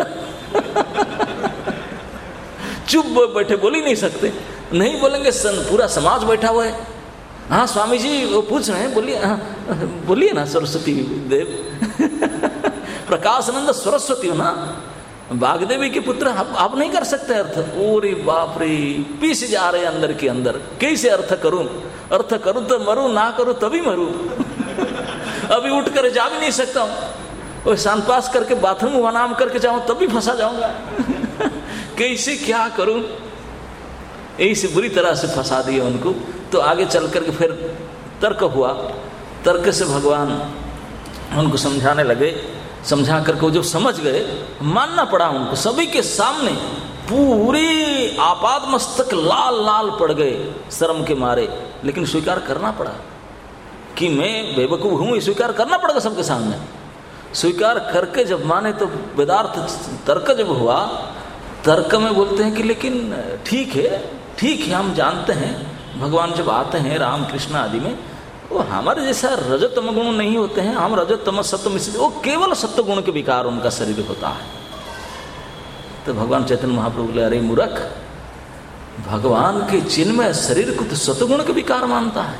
चुप बैठे, बोल ही नहीं सकते। नहीं बोलेंगे, पूरा समाज बैठा हुआ है। हाँ स्वामी जी वो पूछ रहे हैं, बोलिए। हाँ बोलिए ना सरस्वती देव। प्रकाशानंद सरस्वती हो ना, बागदेवी के पुत्र। आप, आप नहीं कर सकते अर्थ। ओरे बाप रे, पीस जा रहे अंदर के अंदर। कैसे अर्थ करूं? अर्थ करूं तो मरूं, ना करूं तभी मरूं। अभी उठ कर जा भी नहीं सकता हूं। और शांत पास करके बाथरूम वनाम करके जाऊं तभी फंसा जाऊंगा। कैसे क्या करूं? ऐसे बुरी तरह से फंसा दिया उनको। तो आगे चल करके फिर तर्क हुआ। तर्क से भगवान उनको समझाने लगे। समझा करके जो समझ गए, मानना पड़ा उनको सभी के सामने। पूरे आपाद मस्तक लाल लाल पड़ गए शर्म के मारे, लेकिन स्वीकार करना पड़ा कि मैं बेवकूफ हूं। स्वीकार करना पड़ेगा सबके सामने। स्वीकार करके जब माने तो वेदार्थ तर्क जब हुआ, तर्क में बोलते हैं कि लेकिन ठीक है ठीक है, हम जानते हैं भगवान जब आते हैं राम कृष्ण आदि में, वो हमारे जैसा रजतम गुण नहीं होते हैं। हम रजतम सत्व मिश्रित, वो केवल सत्व गुण के विकार उनका शरीर होता है। तो भगवान चैतन्य महाप्रभु बोले, अरे मूर्ख, भगवान के चिन्मय शरीर को तो सत्वगुण के विकार मानता है।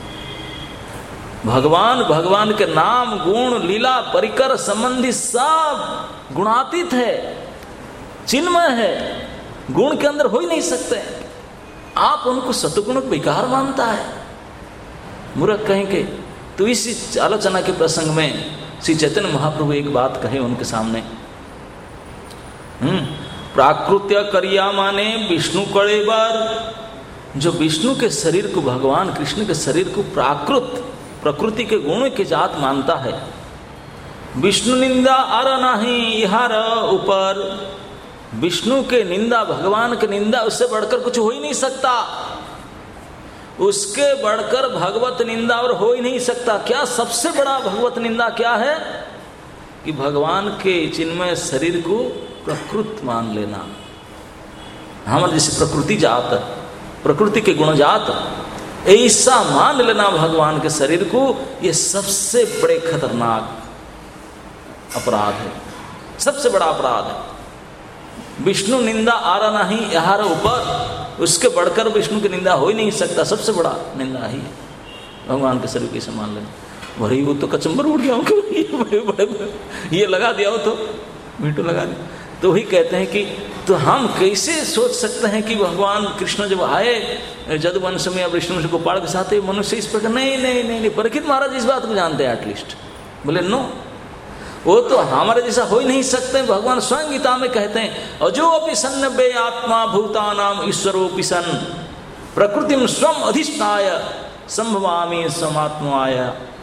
भगवान भगवान के नाम गुण लीला परिकर संबंधी सब गुणातीत है, चिन्मय है, गुण के अंदर हो ही नहीं सकते। आप उनको सत्वगुण का विकार मानता है। मूर्ख कहेंगे। तो इस आलोचना के प्रसंग में श्री चैतन्य महाप्रभु एक बात कहे उनके सामने। हम्म प्राकृत्य करिया माने विष्णु कड़े बार। जो विष्णु के शरीर को, भगवान कृष्ण के शरीर को प्राकृत प्रकृति के गुण के जात मानता है। विष्णु निंदा अर नहीं इहार ऊपर। विष्णु के निंदा, भगवान के निंदा, उससे बढ़कर कुछ हो ही नहीं सकता। उसके बढ़कर भगवत निंदा और हो ही नहीं सकता। क्या सबसे बड़ा भगवत निंदा क्या है? कि भगवान के चिन्मय शरीर को प्रकृत मान लेना। हमारे जैसे प्रकृति जात, प्रकृति के गुण जात, ऐसा मान लेना भगवान के शरीर को, ये सबसे बड़े खतरनाक अपराध है, सबसे बड़ा अपराध है। विष्णु निंदा आरा नहीं यहार ऊपर, उसके बढ़कर विष्णु की निंदा हो ही नहीं सकता। सबसे बड़ा निंदा ही है भगवान के शरीर की समान लेना। वही वो तो कचम्बर उड़ गया उनको, ये बड़े बड़े ये लगा दिया हो तो मीठू लगा दिया। तो वही कहते हैं कि तो हम कैसे सोच सकते हैं कि भगवान कृष्ण जब आए जदुवंश में, विष्णु से गोपाल के साथ, मनुष्य इस प्रकार नहीं नहीं नहीं नहीं। परीक्षित महाराज इस बात को जानते हैं एटलीस्ट, बोले नो, वो तो हमारे जैसा हो ही नहीं सकते। भगवान स्वयं गीता में कहते हैं अजो अपि सन्नबे आत्मा भूतानाम ईश्वरोपि सन प्रकृतिम स्वम अधिष्ठाय संभवामि स्वमात्माय।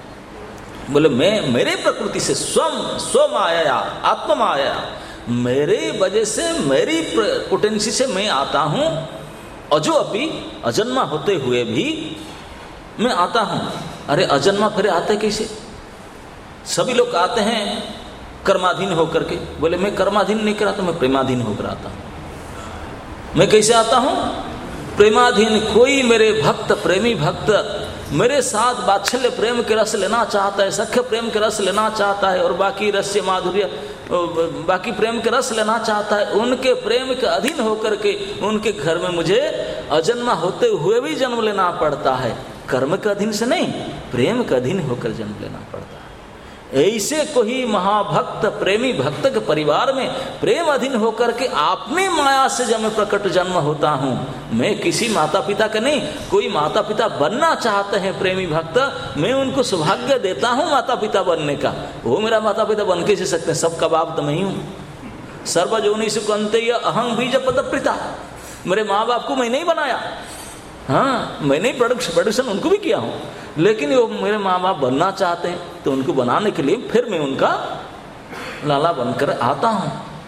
बोले मैं मेरे प्रकृति से स्वम स्वम आया आत्मा आया, मेरे वजह से मेरी पोटेंसी से मैं आता हूं। अजो अपि अजन्मा होते हुए भी मैं आता हूं। अरे अजन्मा फिर आते कैसे? सभी लोग आते हैं कर्माधीन होकर के। बोले मैं कर्माधीन नहीं कराता, मैं प्रेमाधीन होकर आता हूं। मैं कैसे आता हूं? प्रेमाधीन। कोई मेरे भक्त, प्रेमी भक्त मेरे साथ वात्सल्य प्रेम के रस लेना चाहता है, सख्य प्रेम के रस लेना चाहता है, और बाकी रस माधुर्य बाकी प्रेम के रस लेना चाहता है, उनके प्रेम के अधीन होकर के उनके घर में मुझे अजन्मा होते हुए भी जन्म लेना पड़ता है। कर्म के अधीन से नहीं, प्रेम के अधीन होकर जन्म लेना पड़ता है। ऐसे कोई महाभक्त प्रेमी भक्त के परिवार में प्रेम अधीन होकर के अपने माया से जब मैं प्रकट जन्म होता हूँ। मैं किसी माता पिता का नहीं, कोई माता पिता बनना चाहते हैं प्रेमी भक्त, मैं उनको सौभाग्य देता हूँ माता पिता बनने का। वो मेरा माता पिता बन के सकते हैं, सबका बाप तो मैं ही हूँ। सर्वजोनि सुकंते अहं बीज पदप्रिता, मेरे माँ बाप को मैं नहीं बनाया, हाँ मैंने प्रोडक्शन प्रोडक्शन उनको भी किया हूँ, लेकिन वो मेरे माँ बाप बनना चाहते हैं तो उनको बनाने के लिए फिर मैं उनका लाला बनकर आता हूँ,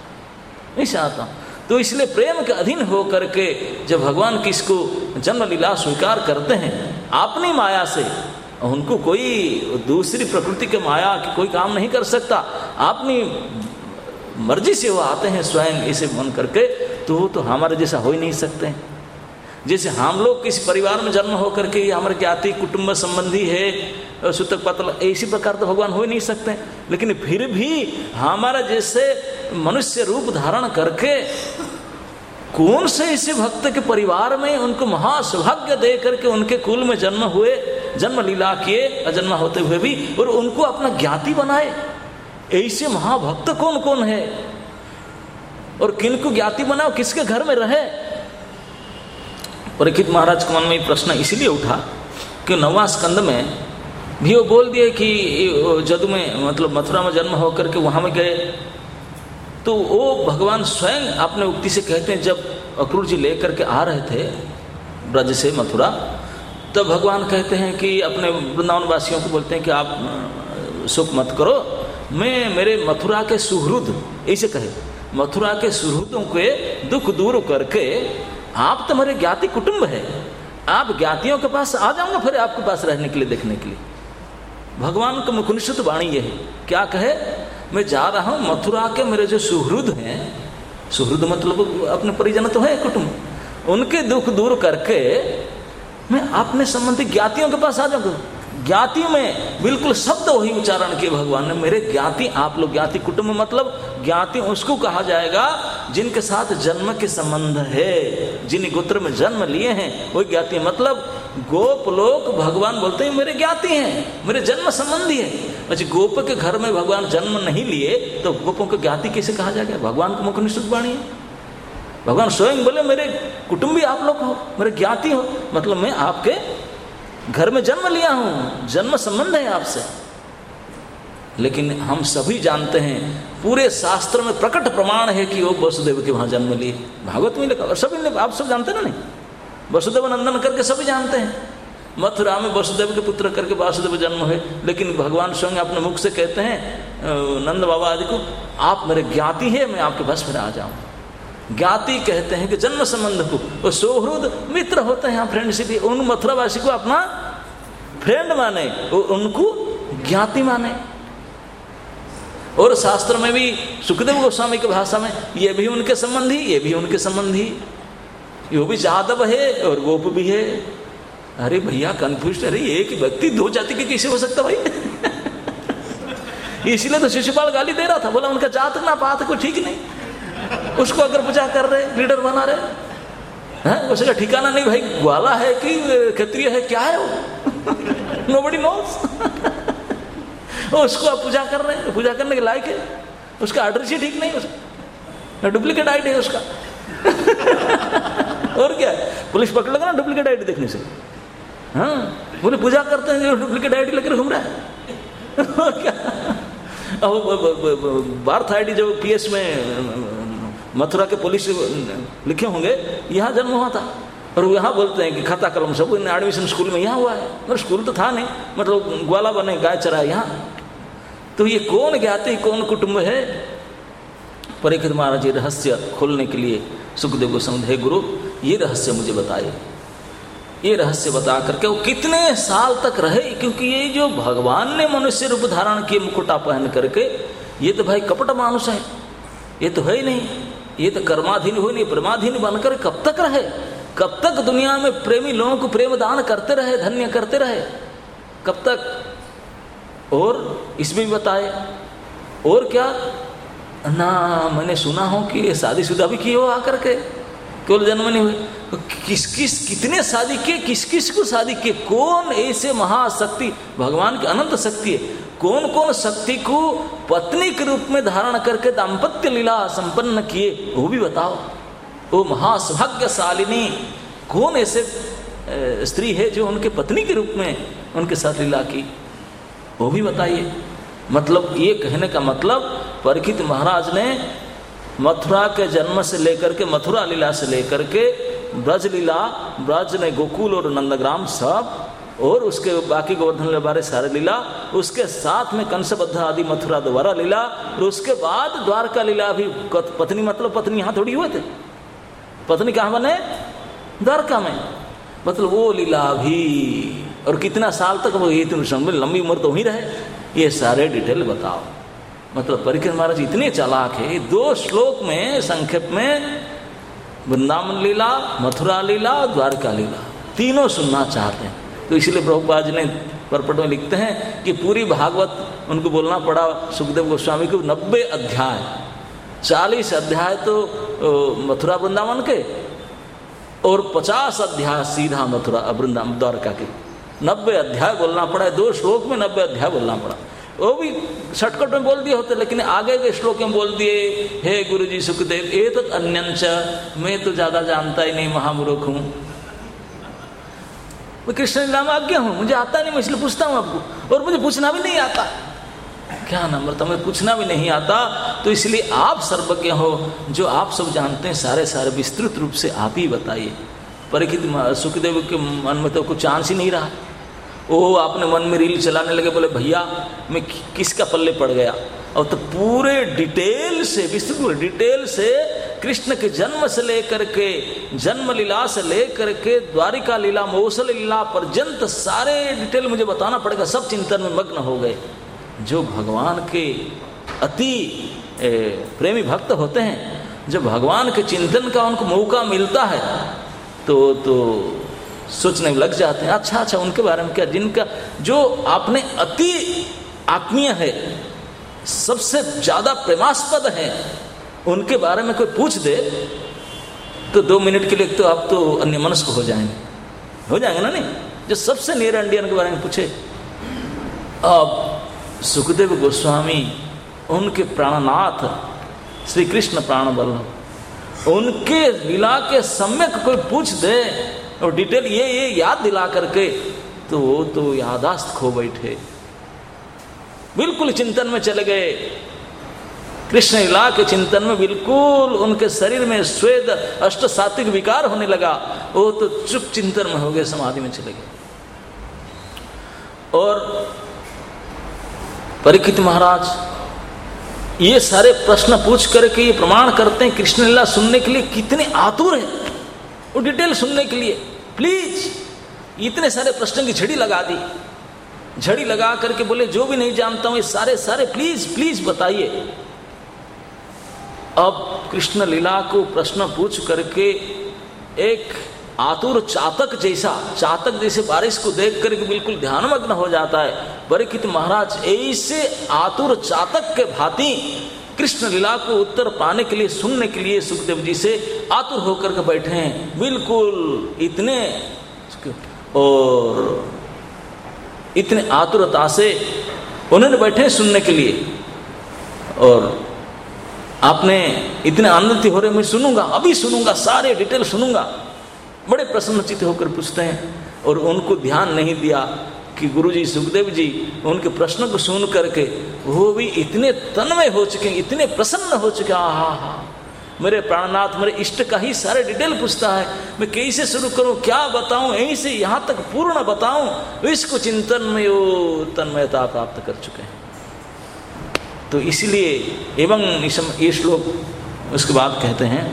ऐसे आता हूँ। तो इसलिए प्रेम के अधीन होकर के जब भगवान किसको जन्म लीला स्वीकार करते हैं अपनी माया से, उनको कोई दूसरी प्रकृति के माया की कोई काम नहीं कर सकता, अपनी मर्जी से वो आते हैं स्वयं ऐसे बन करके, तो वो तो हमारे जैसा हो ही नहीं सकते हैं। जैसे हम लोग किसी परिवार में जन्म होकर के हमारे ज्ञाति कुटुंब संबंधी है सूतक पतल, इसी प्रकार तो भगवान हो ही नहीं सकते। लेकिन फिर भी हमारा जैसे मनुष्य रूप धारण करके कौन से ऐसे भक्त के परिवार में उनको महासौभाग्य दे करके उनके कुल में जन्म हुए, जन्म लीला किए अजन्मा होते हुए भी, और उनको अपना ज्ञाति बनाए। ऐसे महाभक्त कौन कौन है और किनको ज्ञाति बनाओ, किसके घर में रहे। परीक्षित महाराज के मन में प्रश्न इसलिए उठा कि नौवां स्कंद में भी वो बोल दिए कि जदु में मतलब मथुरा में जन्म होकर के वहाँ में गए, तो वो भगवान स्वयं अपने उक्ति से कहते हैं, जब अक्रूर जी लेकर के आ रहे थे ब्रज से मथुरा, तब भगवान कहते हैं कि अपने वृंदावन वासियों को बोलते हैं कि आप सुख मत करो, मैं मेरे मथुरा के सुहृद, ऐसे कहे, मथुरा के सुहृदों के दुख दूर करके आप तो मेरे ज्ञाति कुटुंब है, आप ज्ञातियों के पास आ जाऊंगा फिर आपके पास रहने के लिए, देखने के लिए। भगवान का मुखनिश्चित वाणी ये है, क्या कहे, मैं जा रहा हूं मथुरा के मेरे जो सुहृद हैं, सुहृद मतलब अपने परिजन तो है कुटुंब, उनके दुख दूर करके मैं अपने संबंधी ज्ञातियों के पास आ जाऊंगा। ज्ञाति में बिल्कुल शब्द वही उच्चारण किए भगवान ने, मेरे ज्ञाति आप लोग, ज्ञाति कुटुंब मतलब ज्ञाति उसको कहा जाएगा जिनके साथ जन्म के संबंध है, जिन गोत्र में जन्म लिए हैं वही ज्ञाति। मतलब गोप लोग भगवान बोलते हैं मेरे ज्ञाति हैं, मेरे जन्म संबंधी है। अच्छा, गोप के घर में भगवान जन्म नहीं लिए तो गोपों को ज्ञाति कैसे कहा जाएगा? भगवान का मुखनिश्चित वाणी है। भगवान स्वयं बोले मेरे कुटुंबी आप लोग हो, मेरे ज्ञाति हो, मतलब मैं आपके घर में जन्म लिया हूं, जन्म संबंध है आपसे। लेकिन हम सभी जानते हैं, पूरे शास्त्र में प्रकट प्रमाण है कि वो वसुदेव के वहां जन्म लिए, भागवत में लिखा, और सभी ने, आप सब जानते ना, नहीं वसुदेव नंदन करके सभी जानते हैं, मथुरा में वसुदेव के पुत्र करके वासुदेव जन्म हुए। लेकिन भगवान स्वयं अपने मुख से कहते हैं नंद बाबा आदि को, आप मेरे ज्ञाति है, मैं आपके बस में आ जाऊं। ज्ञाति कहते हैं कि जन्म संबंध को, वो सौहृद मित्र होते हैं, फ्रेंडशिप, उन मथुरावासी को अपना फ्रेंड माने, उनको ज्ञाति माने। और शास्त्र में भी सुखदेव गोस्वामी की भाषा में ये भी उनके संबंधी, ये भी उनके संबंधी, ये भी जादव है और गोप भी है। अरे भैया कंफ्यूज, अरे एक व्यक्ति दो जाति के कैसे हो सकता भाई? इसलिए तो शिशुपाल गाली दे रहा था, बोला उनका जात ना पात को ठीक नहीं, उसको अगर पूजा कर रहे, लीडर बना रहे हैं, उसका ठिकाना नहीं भाई, ग्वाला है कि क्षत्रिय है, क्या है वो? Nobody knows. उसको आप पूजा कर रहे हैं, पूजा करने के लायक है? उसका एड्रेस ही ठीक नहीं, उसका डुप्लीकेट आईडी है उसका। और क्या, पुलिस पकड़ लेगा ना डुप्लीकेट आईडी देखने से। हाँ, बोले पूजा करते हैं जो डुप्लीकेट आईडी लेकर घूम रहा है। और क्या, बार्थ आईडी जो पीएस में मथुरा के पुलिस लिखे होंगे, यहाँ जन्म हुआ था, और यहाँ बोलते हैं कि खाता कलम सब एडमिशन स्कूल में यहाँ हुआ है, मतलब स्कूल तो था नहीं, मतलब ग्वाला बने गाय चराए यहाँ। तो ये कौन ज्ञाति कौन कुटुंब है? परीक्षित महाराज ये रहस्य खोलने के लिए सुखदेव गोस्वामी, हे गुरु ये रहस्य मुझे बताए। ये रहस्य बता करके वो कितने साल तक रहे, क्योंकि ये जो भगवान ने मनुष्य रूप धारण किए मुकुटा पहन करके, ये तो भाई कपट मानुष है, ये तो है ही नहीं, ये तो कर्माधीन हो नहीं, प्रेमाधीन बनकर कब तक रहे? कब तक दुनिया में प्रेमी लोगों को प्रेम दान करते रहे, धन्य करते रहे, कब तक? और इसमें भी बताए, और क्या ना, मैंने सुना हो कि शादीशुदा भी किए हो आकर के, केवल जन्म नहीं हुए, किस किस कितने शादी किए, किस किस को शादी किए, कौन ऐसे महाशक्ति, भगवान की अनंत शक्ति है, कौन कौन शक्ति को पत्नी के रूप में धारण करके दाम्पत्य लीला संपन्न किए, वो भी बताओ। वो महासौभाग्यशालिनी कौन ऐसे स्त्री है जो उनके पत्नी के रूप में उनके साथ लीला की, वो भी बताइए। मतलब ये कहने का मतलब, परीक्षित महाराज ने मथुरा के जन्म से लेकर के, मथुरा लीला से लेकर के ब्रज लीला, ब्रज ने गोकुल और नंदग्राम सब, और उसके बाकी गोवर्धन लीला बारे सारे लीला, उसके साथ में कंसबद्ध आदि मथुरा द्वारा लीला, और उसके बाद द्वारका लीला भी। पत्नी मतलब पत्नी यहाँ थोड़ी हुए थे, पत्नी कहाँ बने? द्वारका में, मतलब वो लीला भी। और कितना साल तक वो ये लंबी उम्र तो वहीं रहे, ये सारे डिटेल बताओ। मतलब परीक्षित महाराज इतने चालाक है, दो श्लोक में संक्षेप में वृंदावन लीला, मथुरा लीला और द्वारका लीला तीनों सुनना चाहते हैं। तो इसलिए प्रभुपाद जी ने परपट में लिखते हैं कि पूरी भागवत उनको बोलना पड़ा सुखदेव गोस्वामी को, नब्बे अध्याय, चालीस अध्याय तो मथुरा वृंदावन के, और पचास अध्याय सीधा मथुरा वृंदावन द्वारका के, नब्बे अध्याय बोलना पड़ा है। दो श्लोक में नब्बे अध्याय बोलना पड़ा। वो भी शॉर्टकट में बोल दिए होते, लेकिन आगे के श्लोक में बोल दिए, हे गुरु जी सुखदेव एतत् अन्यंच, मैं तो ज्यादा जानता ही नहीं, महामूर्ख हूँ, मैं कृष्ण लीला में आज्ञा हूँ, मुझे आता नहीं, मैं इसलिए पूछता हूँ आपको, और मुझे पूछना भी नहीं आता। क्या नम्रता, मैं पूछना भी नहीं आता, तो इसलिए आप सर्वज्ञ हो, जो आप सब जानते हैं सारे सारे विस्तृत रूप से आप ही बताइए। परीक्षित सुखदेव के मन में तो कुछ चांस ही नहीं रहा। वो आपने मन में रील चलाने लगे, बोले भैया मैं किसका पल्ले पड़ गया, और तो पूरे डिटेल से, विस्तृत डिटेल से कृष्ण के जन्म से लेकर के, जन्म लीला से लेकर के द्वारिका लीला, मौसल लीला पर्यंत सारे डिटेल मुझे बताना पड़ेगा। सब चिंतन में मग्न हो गए। जो भगवान के अति प्रेमी भक्त होते हैं, जब भगवान के चिंतन का उनको मौका मिलता है तो तो सोचने में लग जाते हैं, अच्छा अच्छा उनके बारे में क्या, जिनका जो आपने अति आत्मीय है, सबसे ज्यादा प्रेमास्पद है, उनके बारे में कोई पूछ दे तो दो मिनट के लिए तो आप तो अन्य मनस्क हो जाएंगे, हो जाएंगे ना। नहीं, जो सबसे नियर इंडियन के बारे में पूछे। अब सुखदेव गोस्वामी, उनके प्राणनाथ श्री कृष्ण प्राण वल्लभ, उनके लीला के सम्यक कोई पूछ दे और डिटेल ये ये याद दिला करके, तो वो तो यादाश्त खो बैठे, बिल्कुल चिंतन में चले गए। कृष्ण लीला के चिंतन में बिल्कुल उनके शरीर में स्वेद अष्ट सात्विक विकार होने लगा। वो तो चुप चिंतन में हो गए, समाधि में चले गए। और परीक्षित महाराज ये सारे प्रश्न पूछ करके ये प्रमाण करते हैं कृष्ण लीला सुनने के लिए कितने आतुर हैं, वो डिटेल सुनने के लिए। प्लीज, इतने सारे प्रश्न की झड़ी लगा दी, झड़ी लगा करके बोले जो भी नहीं जानता हूं ये सारे सारे प्लीज प्लीज बताइए। अब कृष्ण लीला को प्रश्न पूछ करके एक आतुर चातक जैसा, चातक जैसे बारिश को देख करके बिल्कुल ध्यानमग्न हो जाता है। परीक्षित महाराज ऐसे आतुर चातक के भांति कृष्ण लीला को उत्तर पाने के लिए, सुनने के लिए सुखदेव जी से आतुर होकर के बैठे हैं, बिल्कुल इतने और इतने आतुरता से उन्होंने बैठे हैं सुनने के लिए, और आपने इतने आनंदित हो रहे, मैं सुनूंगा, अभी सुनूंगा, सारे डिटेल सुनूंगा। बड़े प्रसन्नचित्त होकर पूछते हैं, और उनको ध्यान नहीं दिया कि गुरुजी सुखदेव जी उनके प्रश्नों को सुन करके वो भी इतने तन्मय हो चुके, इतने प्रसन्न हो चुके। हाँ हाँ हाँ, मेरे प्राणनाथ मेरे इष्ट का ही सारे डिटेल पूछता है, मैं कैसे शुरू करूं, क्या बताऊं, यहीं से यहाँ तक पूर्ण बताऊं। इसको चिंतन में वो तन्मयता प्राप्त कर चुके हैं। तो इसलिए एवं ये श्लोक उसके बाद कहते हैं,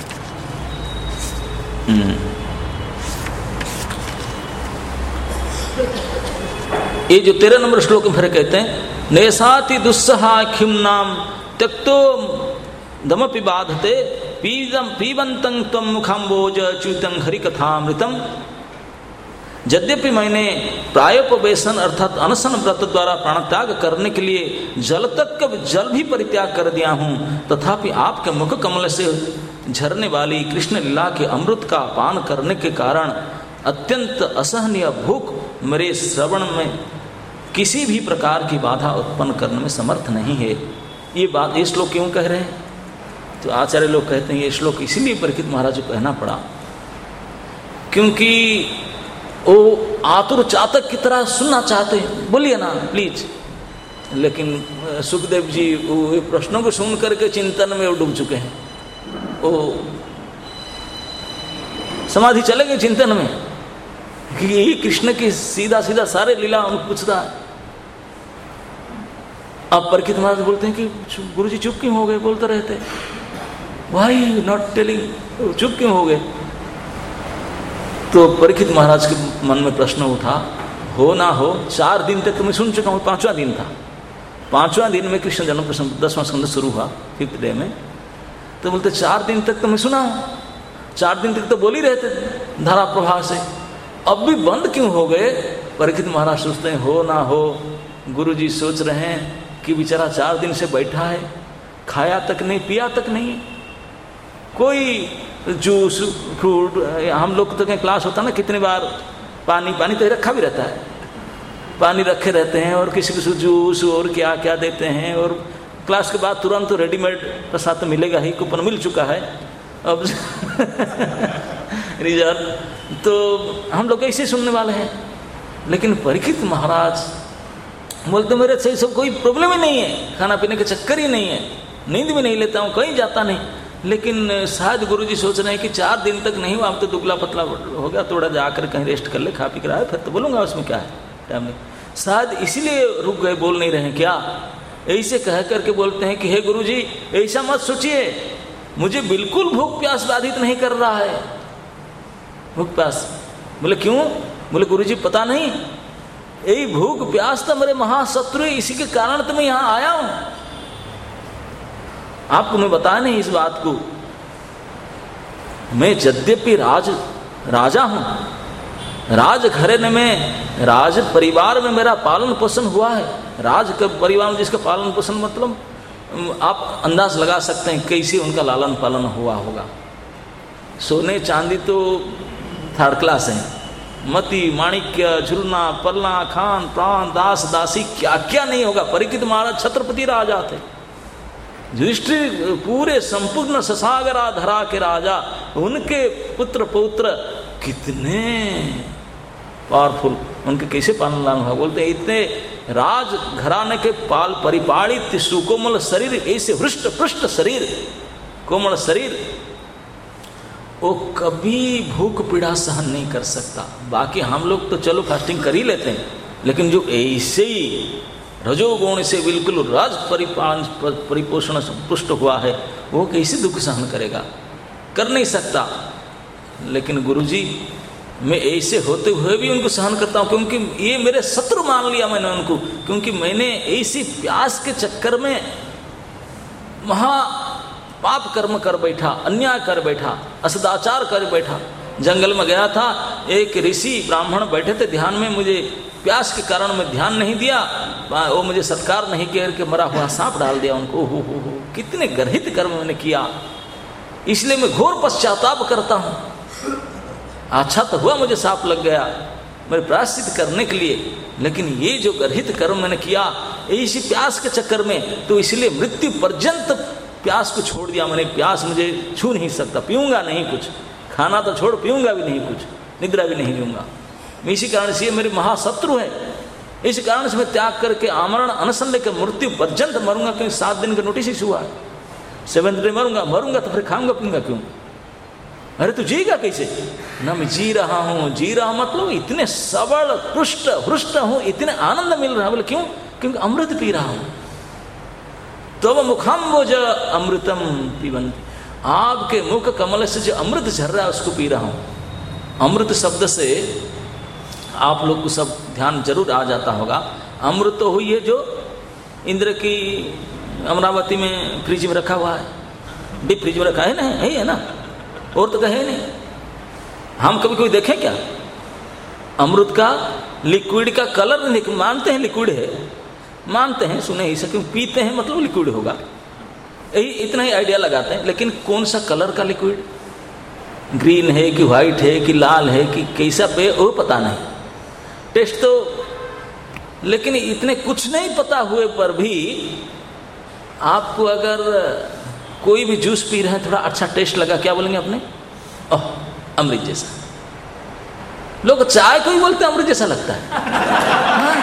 ये जो तेरह नंबर श्लोक में फिर कहते हैं, नैसाति दुस्सहा खिम्नाम त्यक्तो दमपि बाधते पीदम पीबंतं त्वं मुखाम्बोज च्युतं हरिकथामृतम। यद्यपि मैंने प्रायोपवेशन अर्थात अनशन व्रत द्वारा प्राणत्याग करने के लिए जल तक का जल भी परित्याग कर दिया हूँ, तथापि आपके मुख कमल से झरने वाली कृष्ण लीला के अमृत का पान करने के कारण अत्यंत असहनीय भूख मेरे श्रवण में किसी भी प्रकार की बाधा उत्पन्न करने में समर्थ नहीं है। ये बात ये श्लोक क्यों कह रहे हैं? तो आचार्य लोग कहते हैं ये श्लोक इसीलिए परीक्षित महाराज को कहना पड़ा क्योंकि वो आतुर चातक की तरह सुनना चाहते हैं, बोलिए ना प्लीज। लेकिन सुखदेव जी वो प्रश्नों को सुन करके चिंतन में वो डूब चुके हैं, वो समाधि चले गए चिंतन में कि यही कृष्ण की सीधा सीधा सारे लीला उनको पूछता है। अब परीक्षित महाराज बोलते हैं कि गुरुजी चुप क्यों हो गए, बोलते रहते, वाई नॉट टेलिंग, चुप क्यों हो गए? तो परीक्षित महाराज के मन में प्रश्न उठा, हो ना हो चार दिन तक तो मैं सुन चुका हूँ, पांचवा दिन था, पांचवा दिन में कृष्ण जन्म प्रसंग दसवां स्कंद शुरू हुआ फिफ्थ डे में। तो बोलते चार दिन तक तो मैं सुना हूँ, चार दिन तक तो बोल ही रहे थे धारा प्रभाव से, अब भी बंद क्यों हो गए? परीक्षित महाराज सोचते हैं हो ना हो गुरुजी सोच रहे हैं कि बेचारा चार दिन से बैठा है, खाया तक नहीं, पिया तक नहीं, कोई जूस फ्रूट, हम लोग तो कहीं क्लास होता ना कितनी बार पानी पानी तो रखा भी रहता है, पानी रखे रहते हैं और किसी किसी जूस और क्या क्या देते हैं, और क्लास के बाद तुरंत तो रेडीमेड प्रसाद तो मिलेगा ही, कूपन मिल चुका है अब रिजर्व, तो हम लोग ऐसे सुनने वाले हैं। लेकिन परीक्षित महाराज बोलते मेरे से सब कोई प्रॉब्लम ही नहीं है, खाना पीने का चक्कर ही नहीं है, नींद भी नहीं लेता हूँ, कहीं जाता नहीं, लेकिन शायद गुरुजी सोच रहे हैं कि चार दिन तक नहीं हुआ, अब तो दुबला पतला हो गया, थोड़ा जाकर कहीं रेस्ट कर ले, खा पी कर आए, फिर तो बोलूँगा उसमें क्या है टाइम नहीं, शायद इसीलिए रुक गए, बोल नहीं रहे हैं क्या? ऐसे कह करके बोलते हैं कि हे गुरुजी ऐसा मत सोचिए, मुझे बिल्कुल भूख प्यास बाधित नहीं कर रहा है, भूख प्यास। बोले क्यों? बोले गुरुजी पता नहीं, यही भूख प्यास तो मेरे महाशत्रु है, इसी के कारण तो मैं यहाँ आया हूँ, आपको मैं बताया नहीं इस बात को। मैं यद्यपि राज राजा हूं, राज घराने में, राज परिवार में मेरा पालन पोषण हुआ है, राज के परिवार में जिसका पालन पोषण मतलब आप अंदाज लगा सकते हैं कैसे उनका लालन पालन हुआ होगा। सोने चांदी तो थर्ड क्लास है, मती माणिक्य झुलना पलना खान प्राण दास दासी क्या क्या नहीं होगा। परीक्षित महाराज छत्रपति राजा थे, युधिष्ठिर पूरे संपूर्ण ससागरा धरा के राजा, उनके पुत्र पौत्र कितने पावरफुल, उनके कैसे पालन लालन हुआ। बोलते इतने राज घराने के पाल परिपालित सुकोमल शरीर, ऐसे हृष्ट पृष्ठ शरीर, कोमल शरीर, वो कभी भूख पीड़ा सहन नहीं कर सकता। बाकी हम लोग तो चलो फास्टिंग कर ही लेते हैं, लेकिन जो ऐसे ही रजोगुण से बिल्कुल राज परिपालन परिपोषण पुष्ट हुआ है, वो कैसे दुख सहन करेगा? कर नहीं सकता। लेकिन गुरुजी मैं ऐसे होते हुए भी उनको सहन करता हूँ, क्योंकि ये मेरे शत्रु मान लिया मैंने उनको, क्योंकि मैंने ऐसी प्यास के चक्कर में महा पाप कर्म कर बैठा, अन्याय कर बैठा, असदाचार कर बैठा। जंगल में गया था, एक ऋषि ब्राह्मण बैठे थे ध्यान में, मुझे प्यास के कारण मैं ध्यान नहीं दिया, वो मुझे सत्कार नहीं किया कि मरा हुआ सांप डाल दिया उनको। हो हो हो कितने गर्हित कर्म मैंने किया, इसलिए मैं घोर पश्चाताप करता हूँ। अच्छा तो हुआ मुझे सांप लग गया, मेरे प्रायश्चित करने के लिए, लेकिन ये जो गर्हित कर्म मैंने किया इसी प्यास के चक्कर में, तो इसलिए मृत्यु पर्यंत प्यास को छोड़ दिया मैंने। प्यास मुझे छू नहीं सकता, पीऊंगा नहीं कुछ, खाना तो छोड़ पीऊंगा भी नहीं कुछ, निद्रा भी नहीं लूंगा। इसी कारण से ये मेरे महाशत्रु है, इस कारण से मैं त्याग करके आमरण अनशन लेकर मृत्यु पर्यंत मरूंगा। क्योंकि सात दिन का नोटिस ही हुआ, सेवेंथ डे मरूंगा। मरूंगा तो फिर खाऊंगा पीऊंगा क्यों? अरे तू जीगा कैसे? ना मैं जी रहा हूं, जी रहा मतलब इतने सबल पुष्ट हृष्ट हूं, इतने आनंद मिल रहा है। बोले क्यों? क्योंकि अमृत पी रहा हूं। तो वह मुखाम्बोज अमृतम पिबन्ति, आपके मुख कमल से जो अमृत झर रहा है उसको पी रहा हूं। अमृत शब्द से आप लोग को सब ध्यान जरूर आ जाता होगा। अमृत तो हुई है जो इंद्र की अमरावती में फ्रिज में रखा हुआ है, डीप फ्रिज में रखा है ना, है, है ना, और तो कहे नहीं। हम कभी कोई देखें क्या अमृत का लिक्विड का कलर? नहीं मानते हैं लिक्विड है, मानते हैं, सुने ही सके, पीते हैं मतलब लिक्विड होगा, यही इतना ही आइडिया लगाते हैं। लेकिन कौन सा कलर का लिक्विड, ग्रीन है कि व्हाइट है कि लाल है कि कैसा पे, वो पता नहीं, टेस्ट तो। लेकिन इतने कुछ नहीं पता हुए पर भी आपको अगर कोई भी जूस पी रहे हैं थोड़ा अच्छा टेस्ट लगा, क्या बोलेंगे अपने? ओह अमृत जैसा। लोग चाय को ही बोलते हैं अमृत जैसा लगता है। हाँ?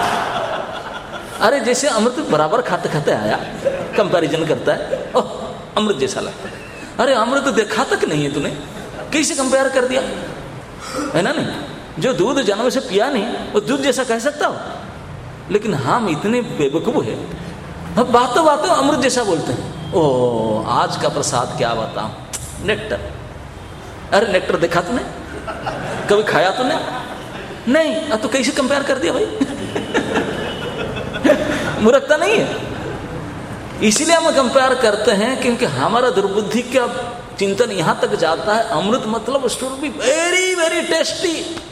अरे जैसे अमृत बराबर खाते खाते आया, कंपैरिजन करता है, ओह अमृत जैसा लगता है। अरे अमृत देखा तक नहीं है तूने, कैसे कंपेयर कर दिया, है ना? नहीं, जो दूध जन्म से पिया नहीं वो दूध जैसा कह सकता हो। लेकिन हम इतने बेवकूफ है, हम बातों बातों अमृत जैसा बोलते हैं। ओ आज का प्रसाद क्या बताऊं, नेक्टर। अरे नेक्टर देखा तूने, कभी खाया तूने? नहीं। अब तो कैसे कंपेयर कर दिया भाई? मूर्खता नहीं है। इसीलिए हम कंपेयर करते हैं क्योंकि हमारा दुर्बुद्धि का चिंतन यहां तक जाता है। अमृत मतलब store be very very tasty.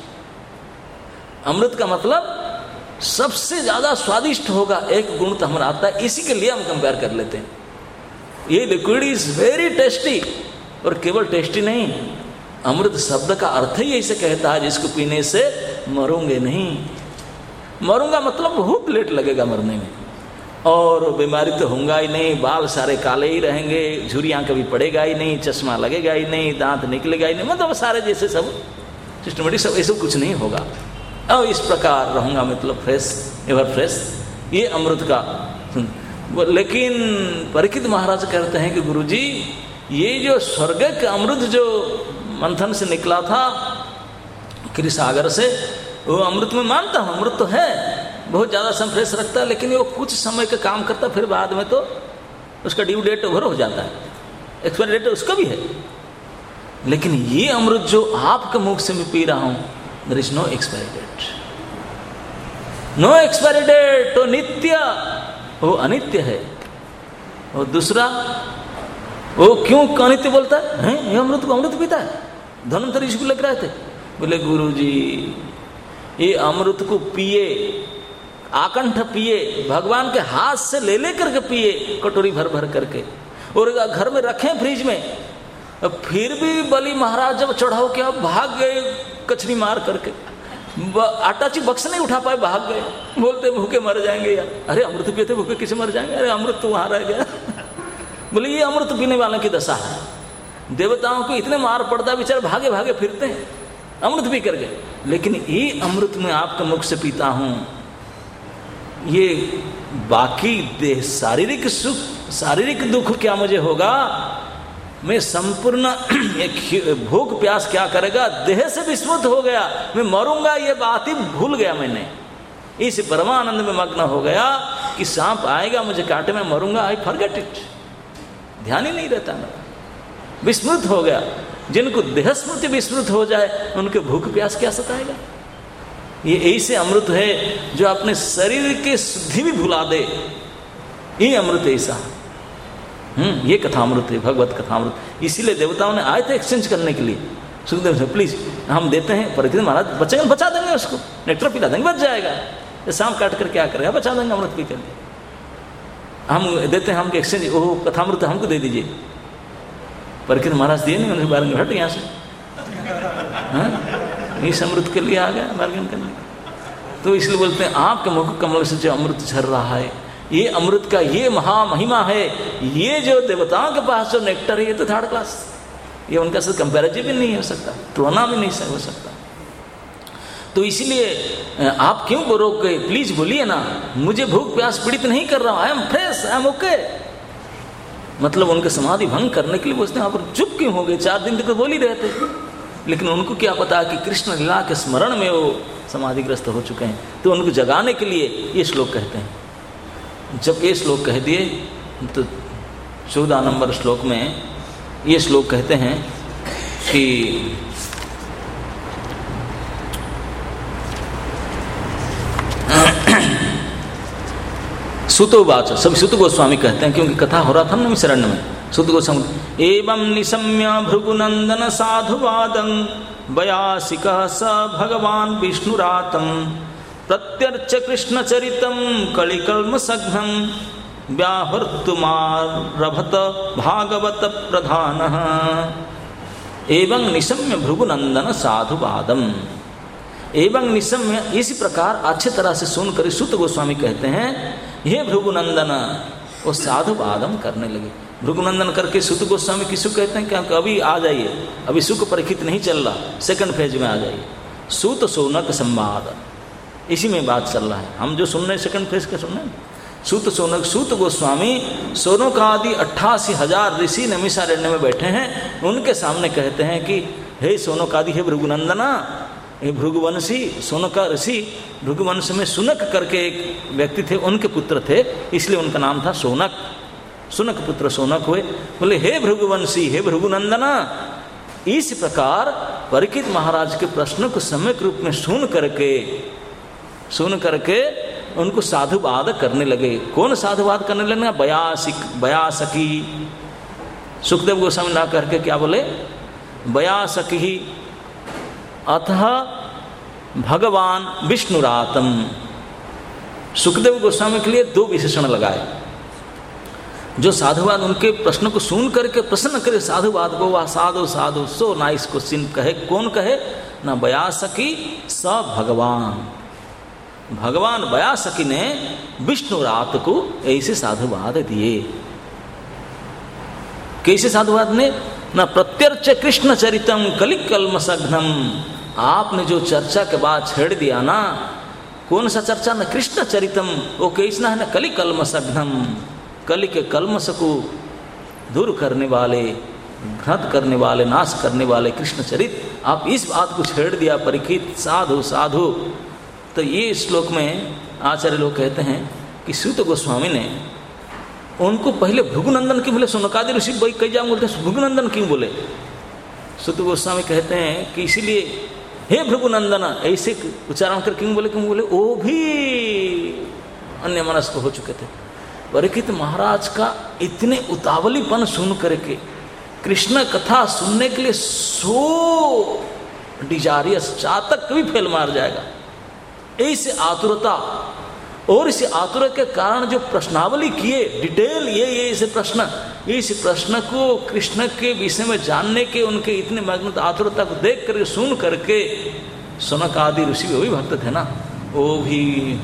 अमृत का मतलब सबसे ज्यादा स्वादिष्ट होगा, एक गुण तो हमारा आता है, इसी के लिए हम कंपेयर कर लेते हैं। ये लिक्विड इज वेरी टेस्टी, और केवल टेस्टी नहीं, अमृत शब्द का अर्थ ही ऐसे कहता है जिसको पीने से मरोगे नहीं। मरूंगा मतलब बहुत लेट लगेगा मरने में, और बीमारी तो होगा ही नहीं, बाल सारे काले ही रहेंगे, झुर्रियाँ कभी पड़ेगा ही नहीं, चश्मा लगेगा ही नहीं, दांत निकलेगा ही नहीं, मतलब सारे जैसे सब सिस्टमेटिक सब ऐसा कुछ नहीं होगा। और इस प्रकार रहूँगा मतलब फ्रेश, एवर फ्रेश, ये अमृत का। लेकिन परीक्षित महाराज कहते हैं कि गुरुजी ये जो स्वर्ग का अमृत जो मंथन से निकला था क्षीर सागर से, वो अमृत में मानता हूँ, अमृत तो है, बहुत ज़्यादा समय फ्रेश रखता है, लेकिन वो कुछ समय का काम करता है, फिर बाद में तो उसका ड्यू डेट ओवर हो जाता है, एक्सपायरी डेट उसका भी है। लेकिन ये अमृत जो आपके मुख से मैं पी रहा हूँ, there is no expiry date, no expiry date, तो नित्य, वो अनित्य है। और दूसरा, वो क्यों अनित्य बोलता है? हैं? ये अमृत को अमृत पीता है। धन्वंतरी जी को लग रहे थे, बोले गुरुजी ये अमृत को पिए, आकंठ पिए, भगवान के हाथ से ले ले करके पिए, कटोरी भर भर करके, और घर में रखें फ्रिज में। फिर भी बलि महाराज जब चढ़ाओ क्या भाग गए कचरी मार करके, आटा ची बक्स नहीं उठा पाए, भाग गए, बोलते भूखे मर जाएंगे यार। अरे अमृत पिए थे, भूखे कैसे मर जाएंगे? अरे अमृत तो वहां रह गया। बोले ये अमृत पीने वालों की दशा है। देवताओं को इतने मार पड़ता है, बेचारे भागे भागे फिरते हैं अमृत पी करके। लेकिन ये अमृत में आपके मुख से पीता हूं, ये बाकी देह शारीरिक सुख, शारीरिक दुख क्या मुझे होगा? मैं संपूर्ण भूख प्यास क्या करेगा? देह से विस्मृत हो गया, मैं मरूंगा ये बात ही भूल गया। मैंने इस परमानंद में मग्न हो गया कि सांप आएगा मुझे काटे, मैं मरूंगा, आई फॉरगेट इट, ध्यान ही नहीं रहता मेरा, विस्मृत हो गया। जिनको देह स्मृति विस्मृत हो जाए उनके भूख प्यास क्या सताएगा? ये ऐसे अमृत है जो अपने शरीर के शुद्धि भी भुला दे, ये अमृत ऐसा। हम्म ये कथा अमृत है, भगवत कथा अमृत। इसीलिए देवताओं ने आए थे एक्सचेंज करने के लिए। सुखदेव से प्लीज हम देते हैं, परीक्षित महाराज बचेंगे, बचा देंगे उसको, नेक्टर पिला देंगे, बच जाएगा, ये शाम काट कर क्या करेगा, बचा देंगे अमृत पी कर, हम देते हैं, हमको एक्सचेंज, वो कथामृत हमको दे दीजिए। परीक्षित महाराज दिए नहीं, उनके बारे में हट यहाँ से, इस अमृत के लिए आ गया बार्गेन करने। तो इसलिए बोलते हैं आपके मुख कमल से जो अमृत झर रहा है, ये अमृत का ये महामहिमा है, ये जो देवताओं के पास जो नेक्टर है ये तो थर्ड क्लास, ये उनका साथ कंपैरिजन भी नहीं हो सकता, तुलना भी नहीं हो सकता। तो इसीलिए आप क्यों रोक गए, प्लीज बोलिए ना, मुझे भूख प्यास पीड़ित नहीं कर रहा, I am fresh, I am okay. मतलब उनके समाधि भंग करने के लिए बोलते हैं आप चुप क्यों हो गए, चार दिन तक तो बोल ही रहे थे। लेकिन उनको क्या पता कि कृष्ण लीला के स्मरण में वो समाधिग्रस्त हो चुके हैं, तो उनको जगाने के लिए ये श्लोक कहते हैं। जब ये श्लोक कह दिए तो चौदह नंबर श्लोक में ये श्लोक कहते हैं कि सुतोवाच, सभी सुत गोस्वामी कहते हैं क्योंकि कथा हो रहा था ना शरण्य में। सुत गोस्वामी एवं निशम्य भृगुनंदन साधुवादं वयासिकः स भगवान विष्णुरातं प्रत्यर्च कृष्ण चरितं कलिकल्मसघ्नं व्याहर्तुमारभत भागवत प्रधानः। एवं निशम्य भृगुनंदन साधुवादम, एवं निशम्य इसी प्रकार अच्छी तरह से सुनकर सुत गोस्वामी कहते हैं हे भृगुनंदन, वो साधुवादम करने लगे। भृगुनंदन करके सुत गोस्वामी किसको कहते हैं, क्या अभी आ जाइए, अभी सुख परीक्षित नहीं चल रहा, सेकंड फेज में आ जाइए। सूत सोनक संवाद, इसी में बात चल रहा है, हम जो सुन रहे सेकंड फेज का सुन रहे हैं। सूत सोनक, सूत गोस्वामी सोनक आदि अट्ठासी हजार ऋषि नैमिषारण्य में बैठे हैं, उनके सामने कहते हैं कि हे सोनक आदि, हे भृगुनंदना, ये भृगुवंशी सोनक ऋषि, भृगुवंश में सुनक करके एक व्यक्ति थे, उनके पुत्र थे, इसलिए उनका नाम था सोनक, सुनक पुत्र सोनक हुए। बोले हे भृगुवंशी, हे भृगुनंदना। इस प्रकार परीक्षित महाराज के प्रश्न को सम्यक रूप में सुन करके सुन करके उनको साधुवाद करने लगे। कौन साधुवाद करने लगे? बयासिक, बयासकी। सुखदेव गोस्वामी ना करके क्या बोले? बयासकी अतः भगवान विष्णुरातम। सुखदेव गोस्वामी के लिए दो विशेषण लगाए। जो साधुवाद उनके प्रश्न को सुन करके प्रसन्न करे साधुवाद को, वह साधु साधु सो नाइस क्वेश्चन कहे। कौन कहे? ना बयासकी, स भगवान। भगवान बयासकी ने विष्णुरात को ऐसे साधुवाद दिए। कैसे साधुवाद ने? ना प्रत्यर्च कृष्ण चरितम कलिक कल्मसघ्नम। आपने जो चर्चा के बाद छेड़ दिया ना, कौन सा चर्चा? ना कृष्ण चरितम, वो कैसा है ना कलि कल्मसघ्नम, कलि के कल्मस को दूर करने वाले, घृत करने वाले, नाश करने वाले कृष्ण चरित। आप इस बात को छेड़ दिया परीक्षित, साधु साधु। तो ये श्लोक में आचार्य लोग कहते हैं कि सूत गोस्वामी ने उनको पहले भृगुनंदन क्यों बोले? सोनकादि ऋषि भाई कही जाऊँ बोलते भृगुनंदन क्यों बोले? सूत गोस्वामी कहते हैं कि इसीलिए हे भृगुनंदन ऐसे उच्चारण कर क्यों बोले? क्यों बोले? वो भी अन्य मनस्क हो चुके थे। परीक्षित महाराज का इतने उतावलीपन सुन करके, कृष्ण कथा सुनने के लिए सो डिजारियस, चातक कभी फेल मार जाएगा, ऐसे आतुरता। और इस आतुर के कारण जो प्रश्नावली किए डिटेल, ये ये इसे प्रश्न, इस प्रश्न को कृष्ण के विषय में जानने के उनके इतने मग्न आतुरता को देख करके सुन करके सनक आदि ऋषि वो भी भक्त थे ना, वो भी